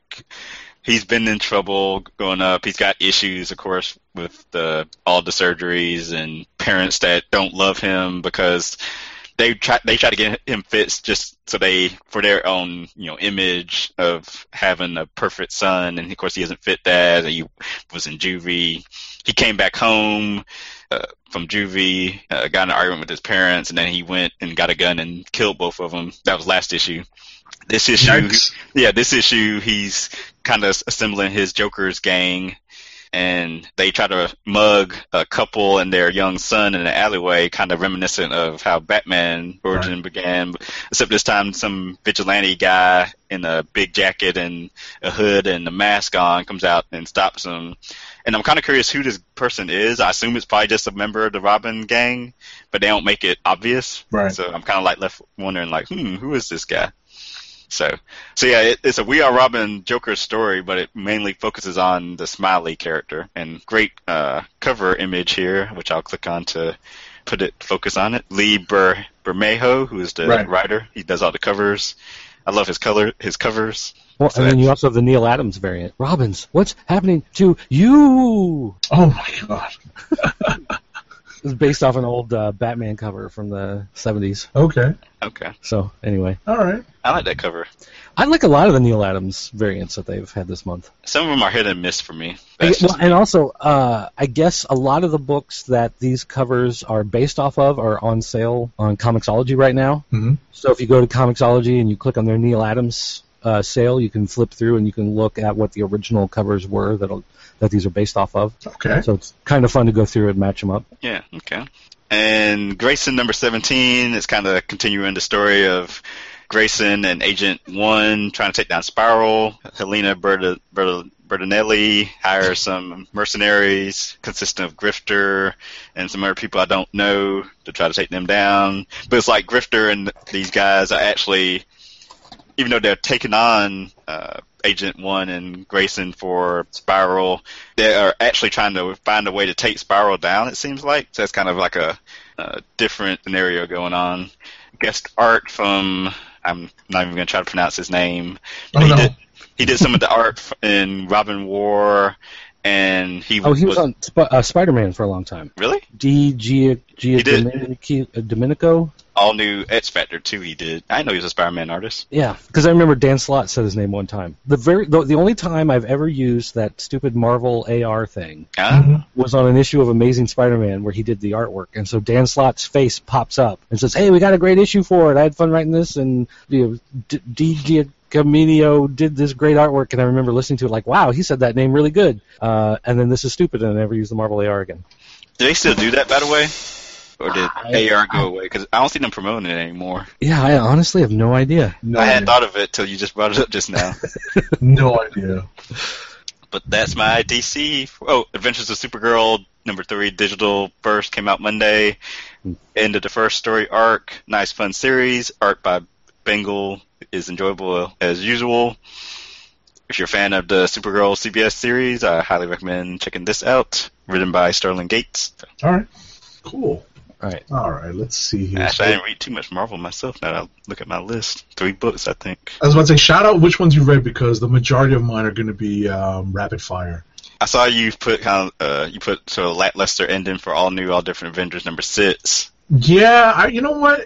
been in trouble growing up. He's got issues, of course, with all the surgeries and parents that don't love him because they try to get him fixed just so for their own, image of having a perfect son. And of course he hasn't fit that. He was in juvie. He came back home from juvie, got in an argument with his parents, and then he went and got a gun and killed both of them. That was last issue. This issue, he's kind of assembling his Joker's gang, and they try to mug a couple and their young son in an alleyway, kind of reminiscent of how Batman origin began, except this time some vigilante guy in a big jacket and a hood and a mask on comes out and stops them. And I'm kind of curious who this person is. I assume it's probably just a member of the Robin gang, but they don't make it obvious. Right. So I'm kind of left wondering, who is this guy? So yeah, it's a We Are Robin Joker story, but it mainly focuses on the Smiley character. And great cover image here, which I'll click on to focus on it. Lee Bermejo, who is the writer, he does all the covers. I love his covers. Well, and then you also have the Neil Adams variant. Robbins, what's happening to you? Oh my God! It was based off an old Batman cover from the 70s. Okay. So, anyway. All right. I like that cover. I like a lot of the Neil Adams variants that they've had this month. Some of them are hit and miss for me. And also, I guess a lot of the books that these covers are based off of are on sale on Comixology right now. Mm-hmm. So if you go to Comixology and you click on their Neil Adams sale, you can flip through and you can look at what the original covers were that these are based off of. Okay. So it's kind of fun to go through and match them up. Yeah, okay. And Grayson number 17 is kind of continuing the story of Grayson and Agent 1 trying to take down Spiral. Helena Bertinelli hires some mercenaries consisting of Grifter and some other people I don't know to try to take them down. But it's like Grifter and these guys are actually, even though they're taking on Agent 1 and Grayson for Spiral, they are actually trying to find a way to take Spiral down, it seems like. So that's kind of like a different scenario going on. Guest art from, I'm not even going to try to pronounce his name. He did some of the art in Robin War, and he was on Spider-Man for a long time. Really? Domenico? All new X Factor 2 he did. I know he was a Spider-Man artist. Yeah, because I remember Dan Slott said his name one time. The only time I've ever used that stupid Marvel AR thing was on an issue of Amazing Spider-Man where he did the artwork. And so Dan Slott's face pops up and says, "Hey, we got a great issue for it. I had fun writing this, and Camino did this great artwork," and I remember listening to it like, wow, he said that name really good. And then this is stupid, and I never used the Marvel AR again. Do they still do that, by the way? Or did AR go away? Because I don't see them promoting it anymore. Yeah, I honestly have no idea. I hadn't thought of it till you just brought it up just now. No idea. But that's my DC. Oh, Adventures of Supergirl number 3 digital first came out Monday. End of the first story arc. Nice fun series. Art by Bengal is enjoyable as usual. If you're a fan of the Supergirl CBS series, I highly recommend checking this out. Written by Sterling Gates. All right. Cool. All right, let's see here. Actually, I didn't read too much Marvel myself. Now I look at my list. 3 books, I think. I was about to say, shout out which ones you read, because the majority of mine are going to be rapid fire. I saw you put sort of lackluster ending for All New, All Different Avengers number 6. Yeah, you know what?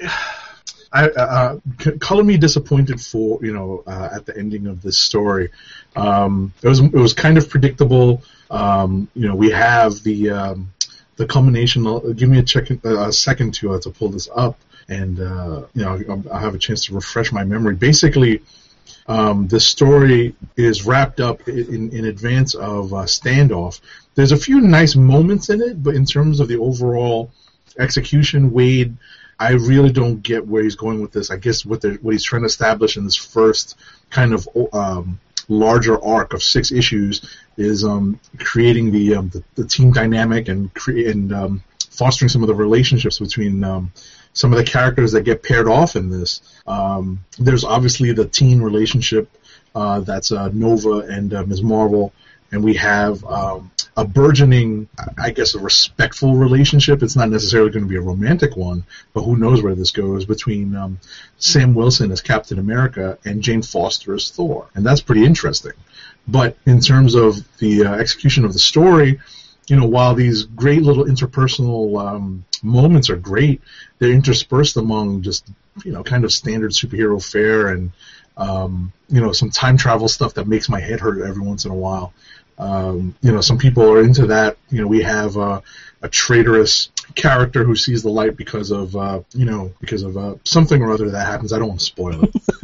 Color me disappointed for at the ending of this story. It was kind of predictable. We have the culmination. Give me a second to pull this up, and I'll have a chance to refresh my memory. Basically, the story is wrapped up in advance of Standoff. There's a few nice moments in it, but in terms of the overall execution, Wade, I really don't get where he's going with this. I guess what he's trying to establish in this first kind of larger arc of 6 issues is creating the team dynamic and fostering some of the relationships between some of the characters that get paired off in this. There's obviously the teen relationship that's Nova and Ms. Marvel, and we have a burgeoning, I guess, a respectful relationship. It's not necessarily going to be a romantic one, but who knows where this goes, between Sam Wilson as Captain America and Jane Foster as Thor. And that's pretty interesting. But in terms of the execution of the story, while these great little interpersonal moments are great, they're interspersed among just, kind of standard superhero fare and, some time travel stuff that makes my head hurt every once in a while. Some people are into that. We have a traitorous character who sees the light because of something or other that happens. I don't want to spoil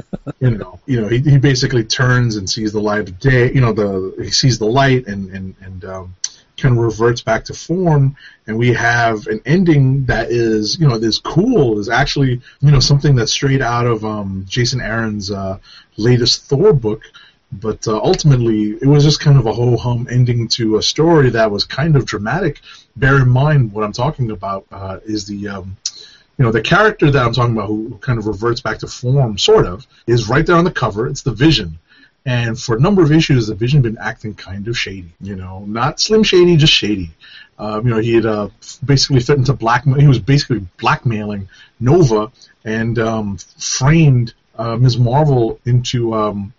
it. He basically turns and sees the light of day. He sees the light and kind of reverts back to form, and we have an ending that is, is cool, is actually, something that's straight out of Jason Aaron's latest Thor book, but ultimately it was just kind of a ho-hum ending to a story that was kind of dramatic. Bear in mind what I'm talking about is the character that I'm talking about who kind of reverts back to form, sort of, is right there on the cover. It's the Vision. And for a number of issues, the Vision been acting kind of shady, not Slim Shady, just shady. He had basically threatened to blackmail. He was basically blackmailing Nova and framed Ms. Marvel into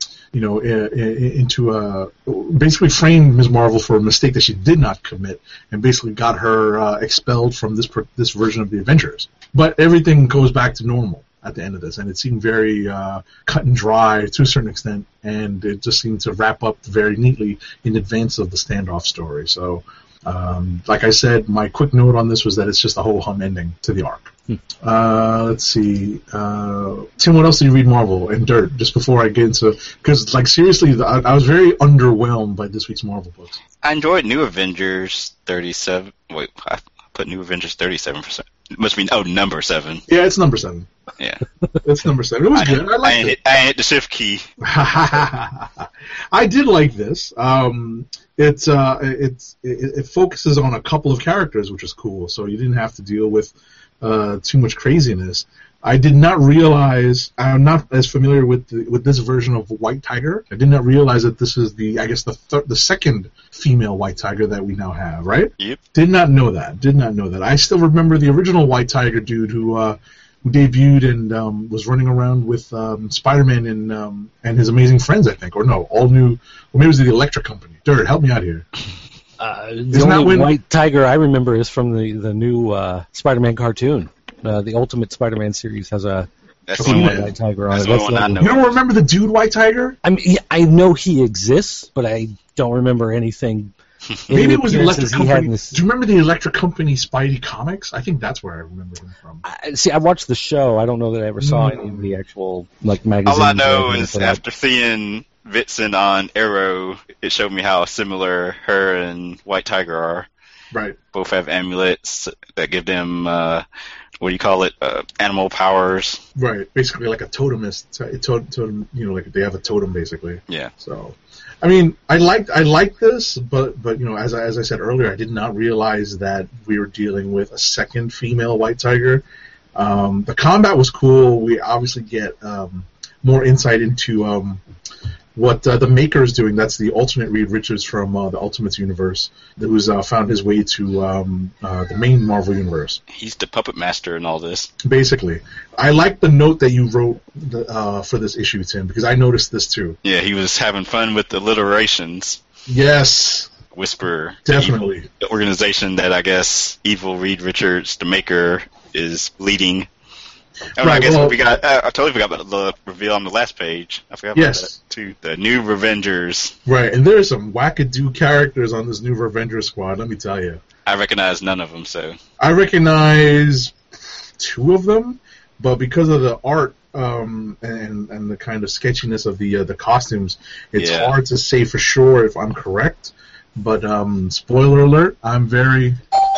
basically framed Ms. Marvel for a mistake that she did not commit, and basically got her expelled from this version of the Avengers. But everything goes back to normal at the end of this, and it seemed very cut and dry to a certain extent, and it just seemed to wrap up very neatly in advance of the Standoff story. So, like I said, my quick note on this was that it's just a ho-hum ending to the arc. Let's see. Tim, what else did you read Marvel and Dirt, just before I get into... Because, seriously, I was very underwhelmed by this week's Marvel books. I enjoyed New Avengers 37... Wait, I put New Avengers 37%. It must be, number 7. Yeah, it's number 7. Yeah. It's number 7. It was good. I liked it. I hit the shift key. I did like this. It focuses on a couple of characters, which is cool, so you didn't have to deal with too much craziness. I did not realize, I'm not as familiar with this version of White Tiger. I did not realize that this is the second female White Tiger that we now have, right? Yep. Did not know that. I still remember the original White Tiger dude who debuted and was running around with Spider-Man and his amazing friends, I think. Or no, all new, or maybe it was the Electric Company. Dirt, help me out here. The only White Tiger I remember is from the new Spider-Man cartoon. The Ultimate Spider-Man series has a White Tiger on it. That's the one I know. You don't remember the dude White Tiger? I mean, I know he exists, but I don't remember anything. Maybe it was the Electric Company. Do you remember the Electric Company Spidey comics? I think that's where I remember him from. I watched the show. I don't know that I ever saw any of the actual magazines. All I know is after seeing Vixen on Arrow, it showed me how similar her and White Tiger are. Right. Both have amulets that give them, animal powers. Right. Basically like a totemist. Totem, like they have a totem, basically. Yeah. So, I mean, I like this, but as I said earlier, I did not realize that we were dealing with a second female White Tiger. The combat was cool. We obviously get more insight into what the Maker is doing. That's the alternate Reed Richards from the Ultimates universe, who's found his way to the main Marvel universe. He's the puppet master in all this. Basically. I like the note that you wrote for this issue, Tim, because I noticed this too. Yeah, he was having fun with the alliterations. Yes. Whisper. Definitely. The organization that I guess Evil Reed Richards, the Maker, is leading. I totally forgot about the reveal on the last page. I forgot about that too. The New Revengers. Right, and there's some wackadoo characters on this New Revengers squad, let me tell you. I recognize none of them, so. I recognize 2 of them. but because of the art and the kind of sketchiness of the costumes, it's hard to say for sure if I'm correct. But spoiler alert, I'm very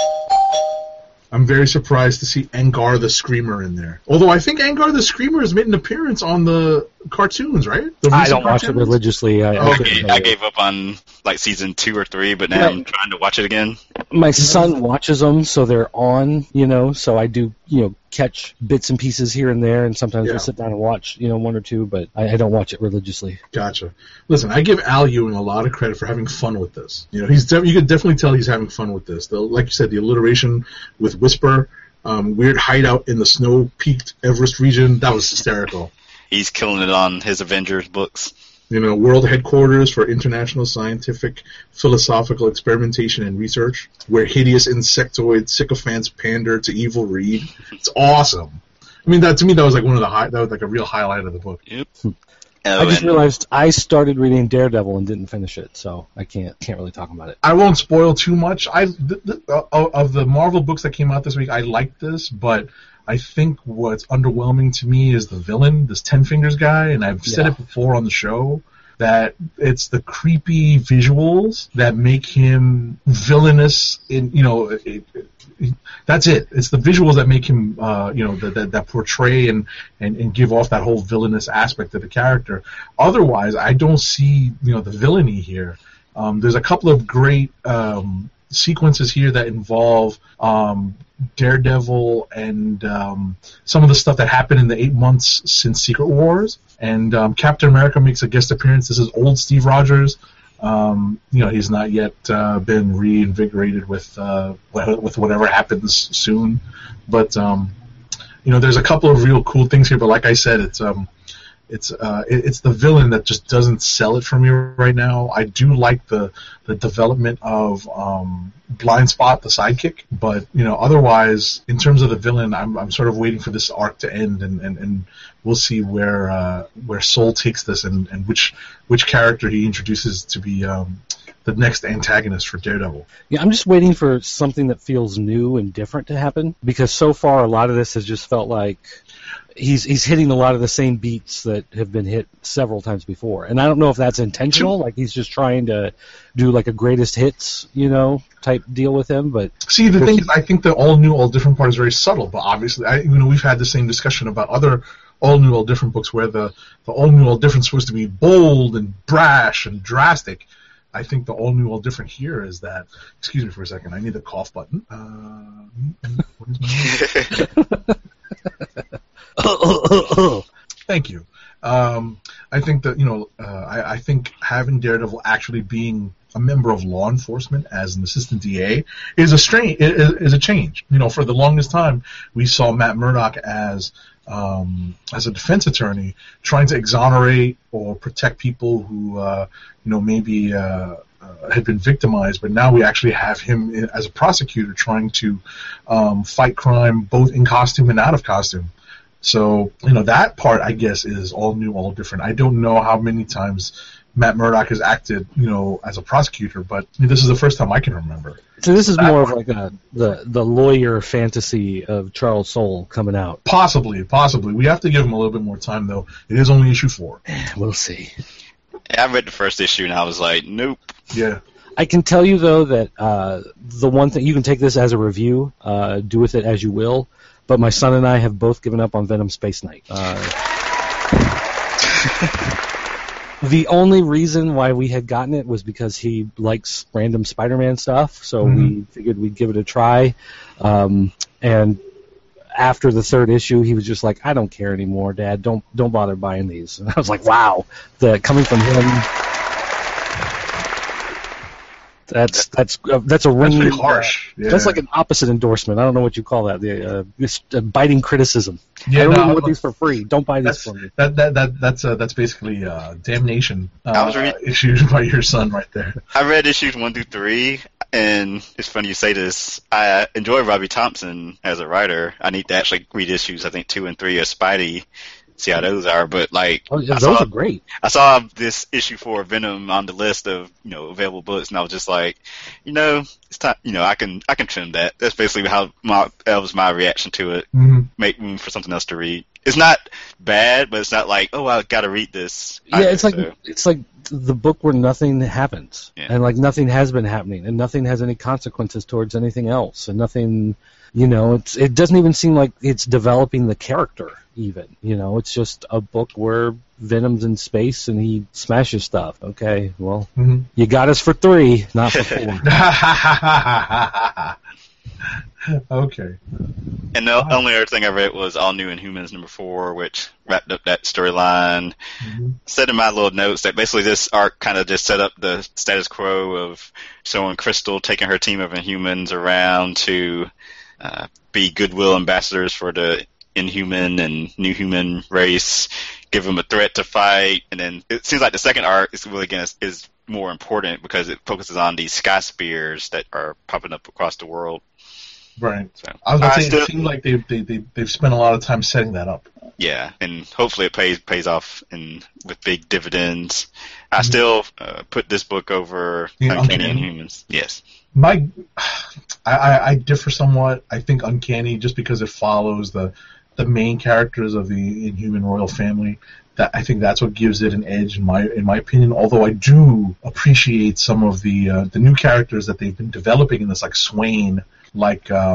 surprised to see Angar the Screamer in there. Although I think Angar the Screamer has made an appearance on the cartoons, right? I don't watch it religiously. I gave up on like season 2 or 3, but now I'm trying to watch it again. My son watches them, so they're on, so I do, catch bits and pieces here and there, and sometimes we'll sit down and watch, 1 or 2, but I don't watch it religiously. Gotcha. Listen, I give Al Ewing a lot of credit for having fun with this. You could definitely tell he's having fun with this. Like you said, the alliteration with Whisper, weird hideout in the snow-peaked Everest region, that was hysterical. He's killing it on his Avengers books. World headquarters for international scientific, philosophical experimentation and research, where hideous insectoid sycophants pander to evil Reed. It's awesome. I mean, to me, that was like that was like a real highlight of the book. Yep. I just realized I started reading Daredevil and didn't finish it, so I can't really talk about it. I won't spoil too much. Of the Marvel books that came out this week, I liked this, but I think what's underwhelming to me is the villain, this Ten Fingers guy, and I've said it before on the show, that it's the creepy visuals that make him villainous. That's it. It's the visuals that make him, that portray and give off that whole villainous aspect of the character. Otherwise, I don't see, the villainy here. There's a couple of great sequences here that involve Daredevil and some of the stuff that happened in the 8 months since Secret Wars. And Captain America makes a guest appearance. This is old Steve Rogers. He's not yet been reinvigorated with whatever happens soon. But there's a couple of real cool things here. But like I said, it's the villain that just doesn't sell it for me right now. I do like the development of Blind Spot, the sidekick, but otherwise, in terms of the villain, I'm sort of waiting for this arc to end, and we'll see where Soul takes this and which character he introduces to be the next antagonist for Daredevil. Yeah, I'm just waiting for something that feels new and different to happen, because so far a lot of this has just felt like he's hitting a lot of the same beats that have been hit several times before. And I don't know if that's intentional, like he's just trying to do like a greatest hits, type deal with him. But see, the thing is, I think the all new, all different part is very subtle. But obviously, we've had the same discussion about other all new, all different books where the all new, all different is supposed to be bold and brash and drastic. I think the all new, all different here is that. Excuse me for a second. I need the cough button. What is my Thank you. I think that I think having Daredevil actually being a member of law enforcement as an assistant DA is a change. For the longest time we saw Matt Murdock as a defense attorney trying to exonerate or protect people who maybe had been victimized, but now we actually have him as a prosecutor trying to fight crime both in costume and out of costume. So, that part, I guess, is all new, all different. I don't know how many times Matt Murdock has acted, as a prosecutor, but this is the first time I can remember. So this is more of like the lawyer fantasy of Charles Soule coming out. Possibly. We have to give him a little bit more time, though. It is only issue 4. We'll see. I read the first issue, and I was like, nope. Yeah. I can tell you, though, that the one thing, you can take this as a review, do with it as you will, but my son and I have both given up on Venom Space Knight. The only reason why we had gotten it was because he likes random Spider-Man stuff, so we figured we'd give it a try. And after the 3rd issue, he was just like, "I don't care anymore, Dad. Don't bother buying these." And I was like, "Wow, coming from him." That's a ring. That's pretty harsh. Yeah. That's like an opposite endorsement. I don't know what you call that. This biting criticism. Yeah, I don't even want these for free. Don't buy these for me. That's basically damnation issued by your son right there. I read issues 1 through 3, and it's funny you say this. I enjoy Robbie Thompson as a writer. I need to actually read issues, I think 2 and 3 of Spidey. See how those are, but those are great. I saw this issue 4 of Venom on the list of available books, and I was just like, it's time. I can trim that. That's basically that was my reaction to it. Mm-hmm. make room for something else to read. It's not bad, but it's not like, oh, I got to read this. Yeah, either, it's like the book where nothing happens, and like nothing has been happening, and nothing has any consequences towards anything else, and nothing, it doesn't even seem like it's developing the character even. It's just a book where Venom's in space and he smashes stuff. Okay, well, you got us for 3, not for 4. Okay. And the only other thing I read was All New Inhumans #4, which wrapped up that storyline. Said in my little notes that basically this arc kind of just set up the status quo of showing Crystal taking her team of Inhumans around to be goodwill ambassadors for the Inhuman and New Human race, give them a threat to fight, and then it seems like the second arc is really is more important because it focuses on these sky spears that are popping up across the world. Right. So, I was going to say, it seems like they've spent a lot of time setting that up. Yeah, and hopefully it pays off with big dividends. I still put this book over Uncanny Inhumans. Yes. I differ somewhat. I think Uncanny, just because it follows the main characters of the Inhuman royal family, that I think that's what gives it an edge in my opinion. Although I do appreciate some of the new characters that they've been developing in this, like Swain, or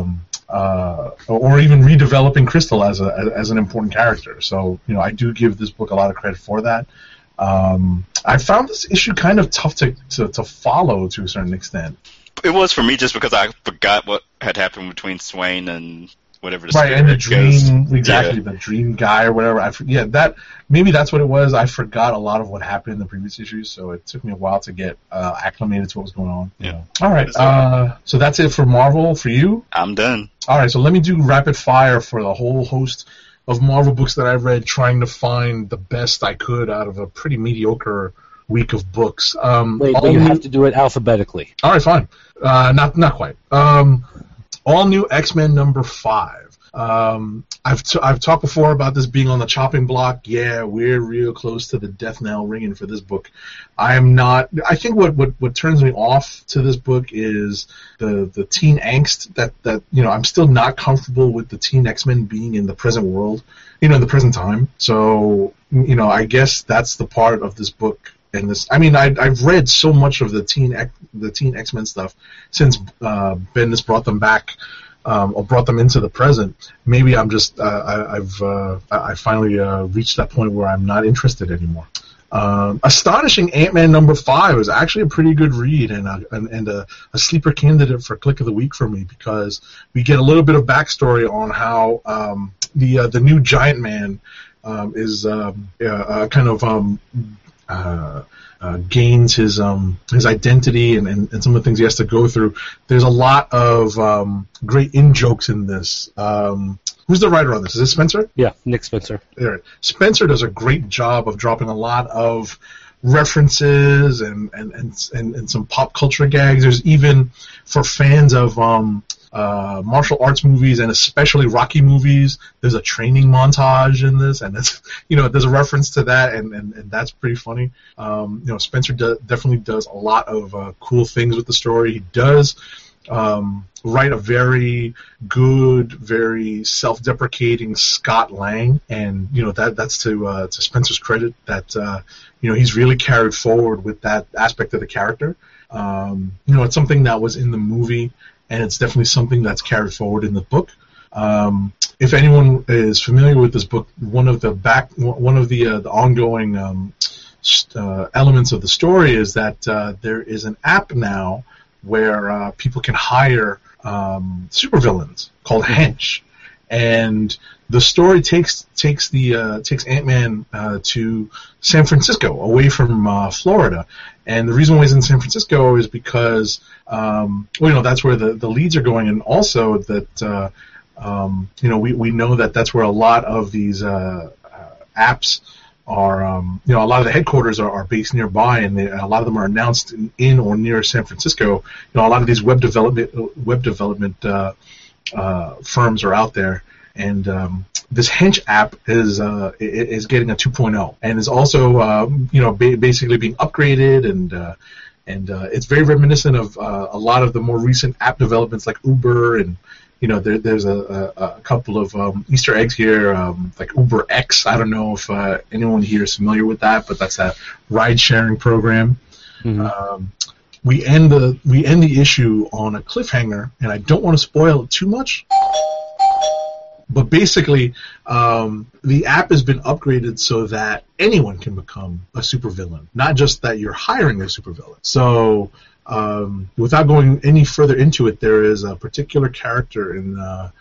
even redeveloping Crystal as an important character. So I do give this book a lot of credit for that. I found this issue kind of tough to follow to a certain extent. It was for me just because I forgot what had happened between Swain and whatever the right, and the dream, the dream guy or whatever. Maybe that's what it was. I forgot a lot of what happened in the previous issues, so it took me a while to get acclimated to what was going on. Yeah. All right. So that's it for Marvel for you. I'm done. All right. So let me do rapid fire for the whole host of Marvel books that I've read, trying to find the best I could out of a pretty mediocre week of books. Wait, but you have to do it alphabetically. All right, fine. Not quite. All New X-Men #5. I've talked before about this being on the chopping block. Yeah, we're real close to the death knell ringing for this book. I am not. I think what turns me off to this book is the teen angst that I'm still not comfortable with the teen X-Men being in the present world, in the present time. So I guess that's the part of this book. And this, I've read so much of the teen X-Men stuff since Bendis brought them back, or brought them into the present. Maybe I'm just I finally reached that point where I'm not interested anymore. Astonishing Ant-Man #5 is actually a pretty good read and a sleeper candidate for Click of the Week for me, because we get a little bit of backstory on how the new Giant Man is gains his identity and some of the things he has to go through. There's a lot of great in-jokes in this. Who's the writer on this? Is it Spencer? Yeah, Nick Spencer. There. Spencer does a great job of dropping a lot of references and some pop culture gags. There's even, for fans of martial arts movies and especially Rocky movies, there's a training montage in this, and it's there's a reference to that, and that's pretty funny. Spencer definitely does a lot of cool things with the story. He does write a very good, very self-deprecating Scott Lang, and that's to Spencer's credit that he's really carried forward with that aspect of the character. It's something that was in the movie, and it's definitely something that's carried forward in the book. If anyone is familiar with this book, one of the ongoing elements of the story is that there is an app now where people can hire supervillains called Hench, and the story takes Ant-Man to San Francisco, away from Florida. And the reason why he's in San Francisco is because that's where the leads are going, and also that we know that that's where a lot of these apps are. A lot of the headquarters are based nearby, and a lot of them are announced in or near San Francisco. A lot of these web development firms are out there. And this Hench app is getting a 2.0, and is also basically being upgraded, and it's very reminiscent of a lot of the more recent app developments like Uber and there's a couple of Easter eggs here, like Uber X. I don't know if anyone here is familiar with that, but that's that ride-sharing program. Mm-hmm. We end the issue on a cliffhanger, and I don't want to spoil it too much. But basically, the app has been upgraded so that anyone can become a supervillain, not just that you're hiring a supervillain. So, without going any further into it, there is a particular character in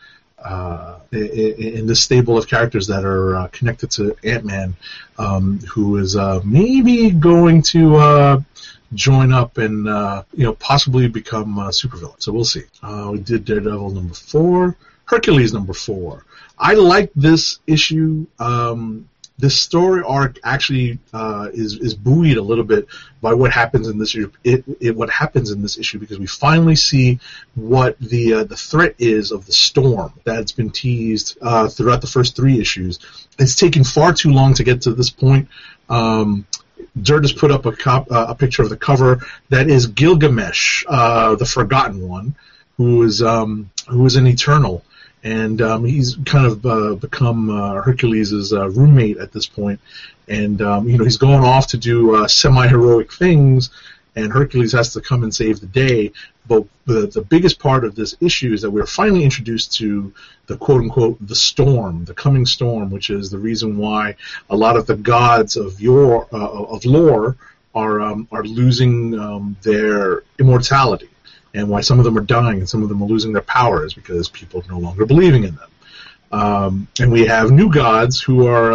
this stable of characters that are connected to Ant-Man, who is maybe going to join up and possibly become a supervillain. So we'll see. We did Daredevil number 4. Hercules number 4. I like this issue. This story arc actually is buoyed a little bit by what happens in this issue. What happens in this issue, because we finally see what the threat is of the storm that's been teased throughout the first 3 issues. It's taken far too long to get to this point. Dirt has put up a picture of the cover that is Gilgamesh, the Forgotten One, who is an Eternal. And he's kind of become Hercules' roommate at this point. And, he's going off to do semi-heroic things, and Hercules has to come and save the day. But the biggest part of this issue is that we're finally introduced to the quote-unquote the storm, the coming storm, which is the reason why a lot of the gods of lore are losing their immortality. And why some of them are dying and some of them are losing their powers because people are no longer believing in them. And we have new gods who are,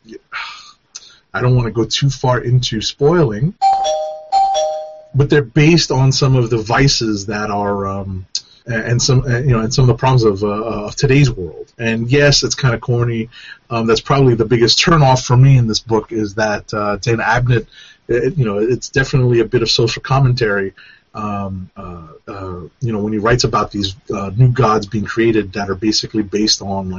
I don't want to go too far into spoiling, but they're based on some of the vices that are, and some of the problems of today's world. And yes, it's kind of corny. That's probably the biggest turnoff for me in this book is that Dan Abnett, it's definitely a bit of social commentary. When he writes about these new gods being created that are basically based on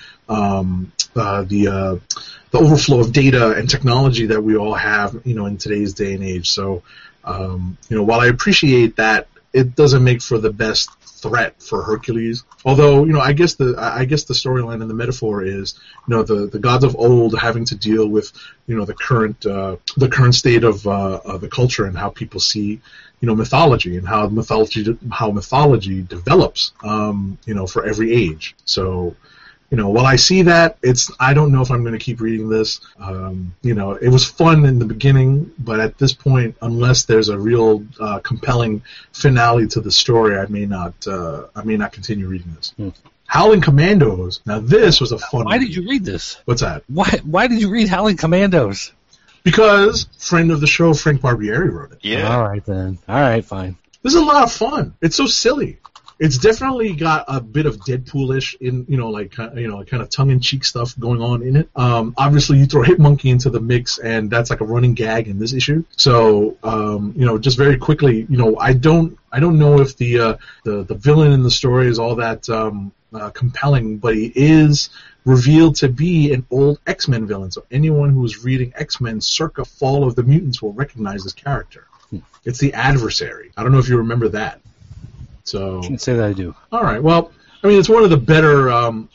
the overflow of data and technology that we all have, in today's day and age. So, while I appreciate that, it doesn't make for the best threat for Hercules. Although, I guess the storyline and the metaphor is, the gods of old having to deal with, the current state of the culture and how people see, mythology and how mythology develops, for every age. So, while I see that, I don't know if I'm going to keep reading this. It was fun in the beginning, but at this point, unless there's a real compelling finale to the story, I may not continue reading this. Howling Commandos. Now, this was a fun. Why did you read this? What's that? Why did you read Howling Commandos? Because friend of the show, Frank Barbieri, wrote it. Yeah. All right then. All right, fine. This is a lot of fun. It's so silly. It's definitely got a bit of Deadpoolish in, kind of tongue-in-cheek stuff going on in it. Obviously, you throw Hitmonkey into the mix, and that's like a running gag in this issue. So, just very quickly, I don't know if the villain in the story is all that compelling, but he is revealed to be an old X-Men villain. So anyone who's reading X-Men circa Fall of the Mutants will recognize this character. It's the Adversary. I don't know if you remember that. So I can't say that I do. All right. Well, I mean, it's one of the better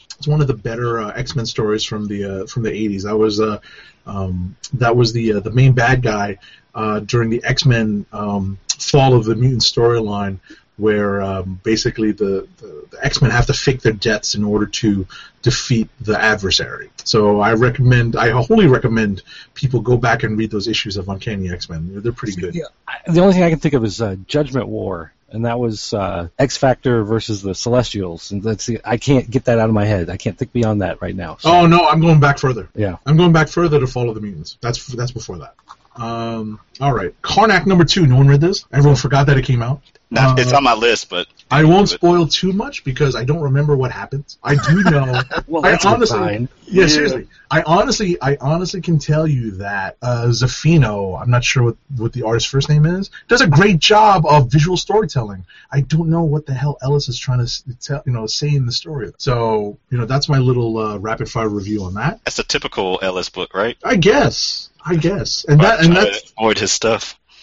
X-Men stories from the 80s. That was the main bad guy during the X-Men Fall of the Mutant storyline, where basically the X-Men have to fake their deaths in order to defeat the Adversary. So I wholly recommend people go back and read those issues of Uncanny X-Men. They're pretty good. Yeah, the only thing I can think of is Judgment War, and that was X-Factor versus the Celestials, and I can't get that out of my head. I can't think beyond that right now. So. Oh no, I'm going back further. Yeah, I'm going back further to Fall of the Mutants. That's before that. All right, Karnak number 2. No one read this? Everyone forgot that it came out. No, it's on my list, but I won't spoil too much because I don't remember what happens. I do know. Well, that's fine. Yeah, seriously. I honestly can tell you that Zafino, I'm not sure what the artist's first name is, does a great job of visual storytelling. I don't know what the hell Ellis is trying to say in the story. So, that's my little rapid fire review on that. That's a typical Ellis book, right? I guess. And that's avoid his stuff.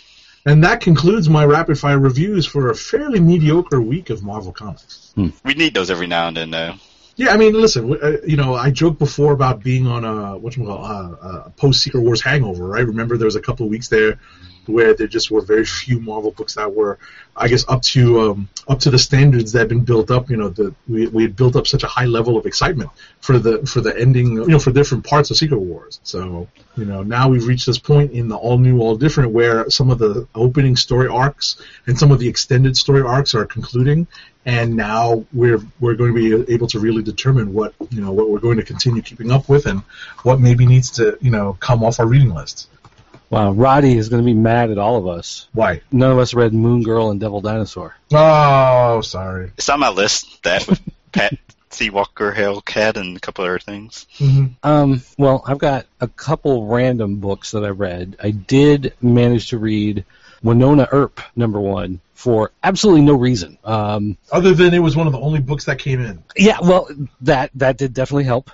And that concludes my rapid fire reviews for a fairly mediocre week of Marvel Comics. We need those every now and then, though. Yeah, I mean, listen, I joked before about being on a post-Secret Wars hangover, right? Remember there was a couple of weeks there where there just were very few Marvel books that were, I guess, up to the standards that had been built up. We had built up such a high level of excitement for the ending, for different parts of Secret Wars. So, now we've reached this point in the all new, all different, where some of the opening story arcs and some of the extended story arcs are concluding. And now we're going to be able to really determine what we're going to continue keeping up with and what maybe needs to come off our reading lists. Wow, Roddy is going to be mad at all of us. Why? None of us read Moon Girl and Devil Dinosaur. Oh, sorry. It's on my list, that with Pat Seawalker, Hellcat, and a couple other things. Mm-hmm. Well, I've got a couple random books that I read. I did manage to read Winona Earp, #1, for absolutely no reason. Other than it was one of the only books that came in. Yeah, well, that did definitely help.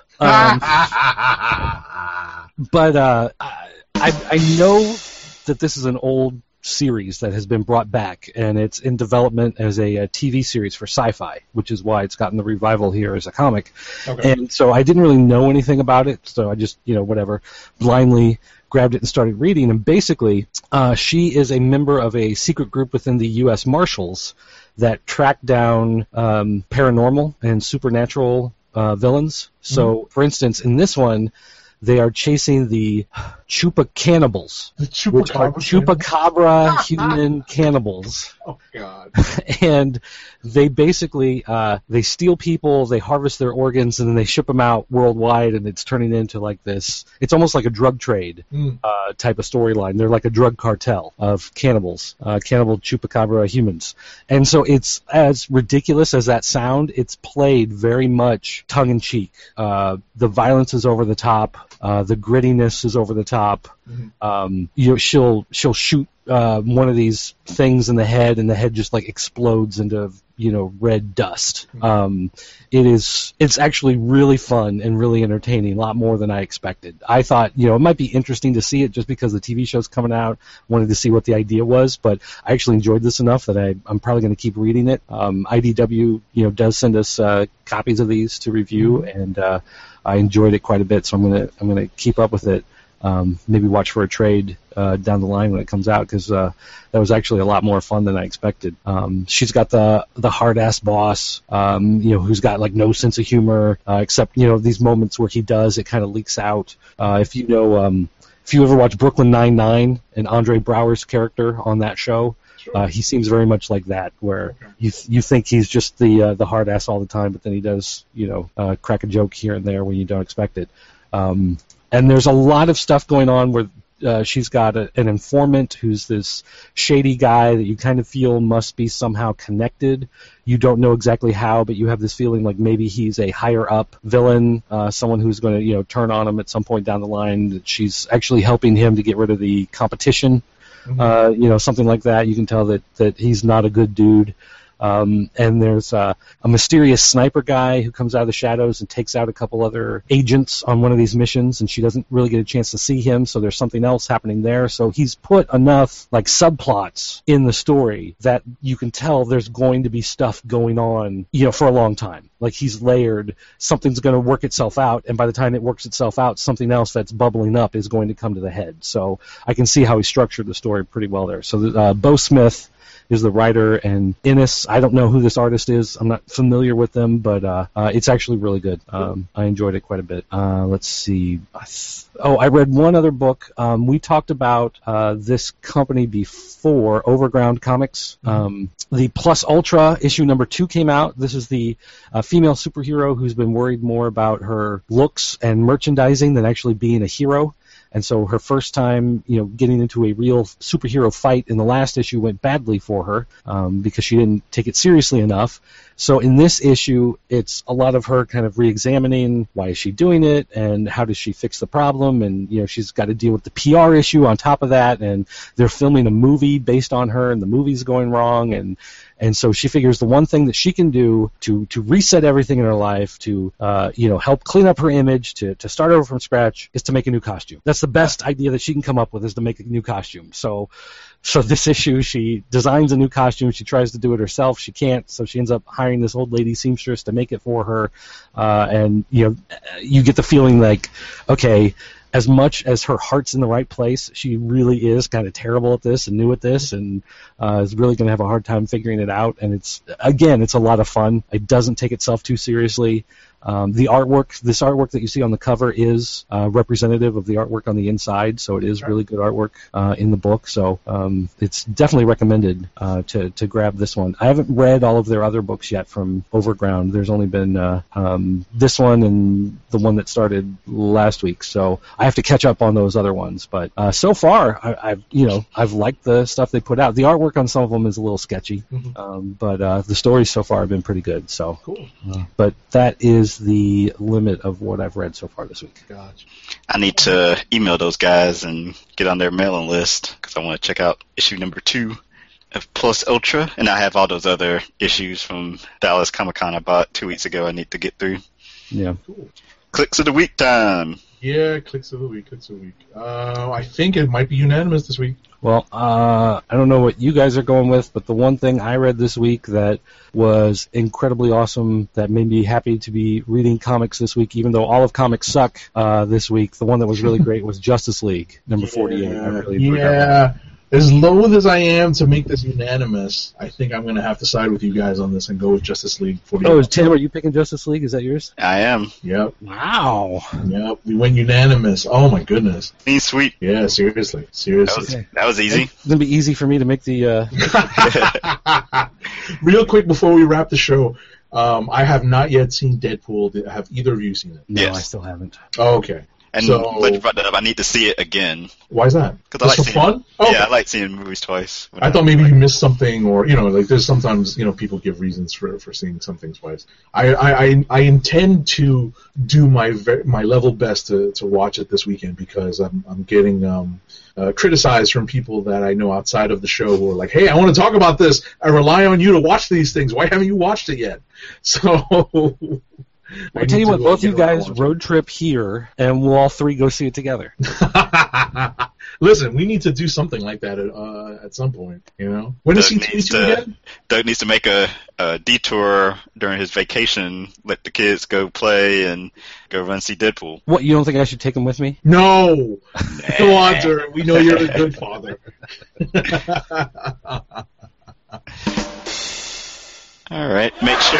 But I know that this is an old series that has been brought back, and it's in development as a TV series for Sci-Fi, which is why it's gotten the revival here as a comic. Okay. And so I didn't really know anything about it, so I just, blindly grabbed it and started reading. And basically, she is a member of a secret group within the U.S. Marshals that track down paranormal and supernatural villains. So, for instance, in this one, they are chasing the Chupa cannibals, which are chupacabra human cannibals. Oh, God. And they basically, they steal people, they harvest their organs, and then they ship them out worldwide, and it's turning into like this, it's almost like a drug trade type of storyline. They're like a drug cartel of cannibals, cannibal chupacabra humans. And so it's, as ridiculous as that sound, it's played very much tongue-in-cheek. The violence is over the top. The grittiness is over the top. She'll shoot one of these things in the head, and the head just like explodes into red dust. It's actually really fun and really entertaining, a lot more than I expected. I thought it might be interesting to see it just because the TV show's coming out. Wanted to see what the idea was, but I actually enjoyed this enough that I'm probably going to keep reading it. IDW does send us copies of these to review, and I enjoyed it quite a bit, so I'm gonna keep up with it. Maybe watch for a trade down the line when it comes out, because that was actually a lot more fun than I expected. She's got the hard-ass boss, who's got like no sense of humor, except these moments where he does, it kind of leaks out. If you ever watch Brooklyn Nine-Nine and Andre Braugher's character on that show, he seems very much like that, where you think he's just the hard ass all the time, but then he does crack a joke here and there when you don't expect it. And there's a lot of stuff going on where she's got an informant who's this shady guy that you kind of feel must be somehow connected. You don't know exactly how, but you have this feeling like maybe he's a higher-up villain, someone who's going to turn on him at some point down the line, that she's actually helping him to get rid of the competition. Something like that. You can tell that he's not a good dude. And there's a mysterious sniper guy who comes out of the shadows and takes out a couple other agents on one of these missions, and she doesn't really get a chance to see him, so there's something else happening there. So he's put enough like subplots in the story that you can tell there's going to be stuff going on, for a long time. Like he's layered, something's going to work itself out, and by the time it works itself out, something else that's bubbling up is going to come to the head. So I can see how he structured the story pretty well there. So Bo Smith is the writer, and Ennis, I don't know who this artist is. I'm not familiar with them, but it's actually really good. I enjoyed it quite a bit. Let's see. I read one other book. We talked about this company before, Overground Comics. The Plus Ultra issue #2 came out. This is the female superhero who's been worried more about her looks and merchandising than actually being a hero. And so her first time, getting into a real superhero fight in the last issue went badly for her because she didn't take it seriously enough. So in this issue, it's a lot of her kind of re-examining why is she doing it and how does she fix the problem. And, she's got to deal with the PR issue on top of that. And they're filming a movie based on her, and the movie's going wrong. And And so she figures the one thing that she can do to reset everything in her life, to help clean up her image, to start over from scratch, is to make a new costume. That's the best idea that she can come up with, is to make a new costume. So this issue, she designs a new costume. She tries to do it herself. She can't, so she ends up hiring this old lady seamstress to make it for her. And you get the feeling like, okay, as much as her heart's in the right place, she really is kind of terrible at this and new at this, and is really going to have a hard time figuring it out. And it's a lot of fun. It doesn't take itself too seriously. This artwork that you see on the cover is representative of the artwork on the inside, so it is really good artwork in the book. So it's definitely recommended to grab this one. I haven't read all of their other books yet from Overground. There's only been this one and the one that started last week, so I have to catch up on those other ones. But so far, I've liked the stuff they put out. The artwork on some of them is a little sketchy, but the stories so far have been pretty good. So cool. But that is the limit of what I've read so far this week. Gotcha. I need to email those guys and get on their mailing list because I want to check out issue number 2 of Plus Ultra, and I have all those other issues from Dallas Comic-Con I bought 2 weeks ago I need to get through. Yeah. Cool. Clicks of the week time. Yeah, clicks of the week. I think it might be unanimous this week. Well, I don't know what you guys are going with, but the one thing I read this week that was incredibly awesome, that made me happy to be reading comics this week, even though all of comics suck this week, the one that was really great was Justice League, number 48. I really enjoyed that one. As loath as I am to make this unanimous, I think I'm going to have to side with you guys on this and go with Justice League 48. Oh, Tim, are you picking Justice League? Is that yours? I am. Yep. Wow. Yep. We went unanimous. Oh, my goodness. Clean sweep. Yeah, seriously. That was easy. It's going to be easy for me to make the... Real quick before we wrap the show, I have not yet seen Deadpool. Have either of you seen it? No, Yes. I still haven't. Oh, okay. And So- glad you brought that up. I need to see it again. Why is that? Because I Just like for seeing, fun? Oh, yeah, okay. I like seeing movies twice. I thought maybe you missed something, or like there's sometimes people give reasons for seeing something twice. I intend to do my level best to watch it this weekend because I'm getting criticized from people that I know outside of the show who are like, hey, I want to talk about this. I rely on you to watch these things. Why haven't you watched it yet? So. I'll tell you what, both you guys road trip here, and we'll all three go see it together. Listen, we need to do something like that at some point. When is C22 again? Doug needs to make a detour during his vacation. Let the kids go play and go run see Deadpool. What, you don't think I should take them with me? No. Go on, sir. We know you're a good father. All right.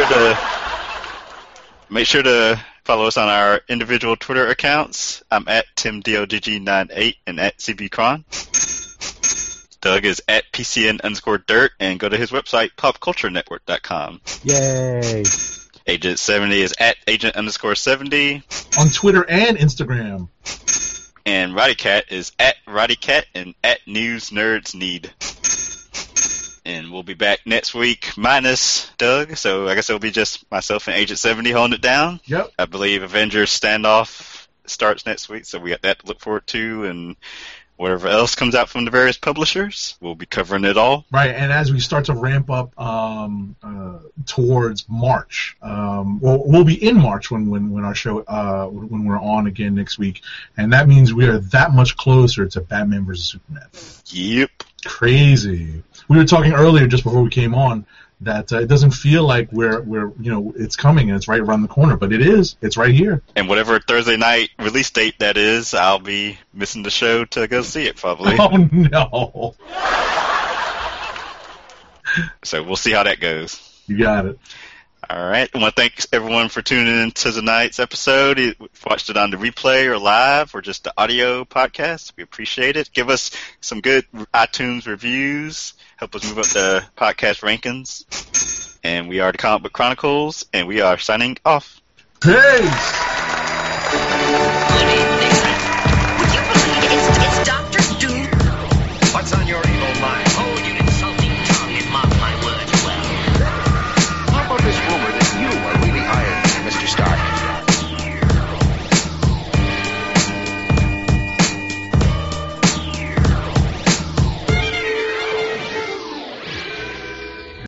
Make sure to follow us on our individual Twitter accounts. I'm at TimDOGG98 and at CBCron. Doug is at PCN_dirt, and go to his website, popculturenetwork.com. Yay. Agent 70 is at Agent_70. On Twitter and Instagram. And RowdyCat is at RowdyCat and at NewsNerdsNeed. And we'll be back next week minus Doug, so I guess it'll be just myself and Agent 70 holding it down. Yep. I believe Avengers Standoff starts next week, so we got that to look forward to, and whatever else comes out from the various publishers, we'll be covering it all. Right, and as we start to ramp up towards March, we'll be in March when our show when we're on again next week, and that means we are that much closer to Batman vs Superman. Yep. Crazy. We were talking earlier just before we came on that it doesn't feel like we're it's coming and it's right around the corner, but it is. It's right here. And whatever Thursday night release date that is, I'll be missing the show to go see it probably. Oh no. So we'll see how that goes. You got it. All right. I want to thank everyone for tuning in to tonight's episode. If you watched it on the replay or live or just the audio podcast, we appreciate it. Give us some good iTunes reviews. Help us move up the podcast rankings. And we are the Comic Book Chronicles, and we are signing off. Peace! Good evening.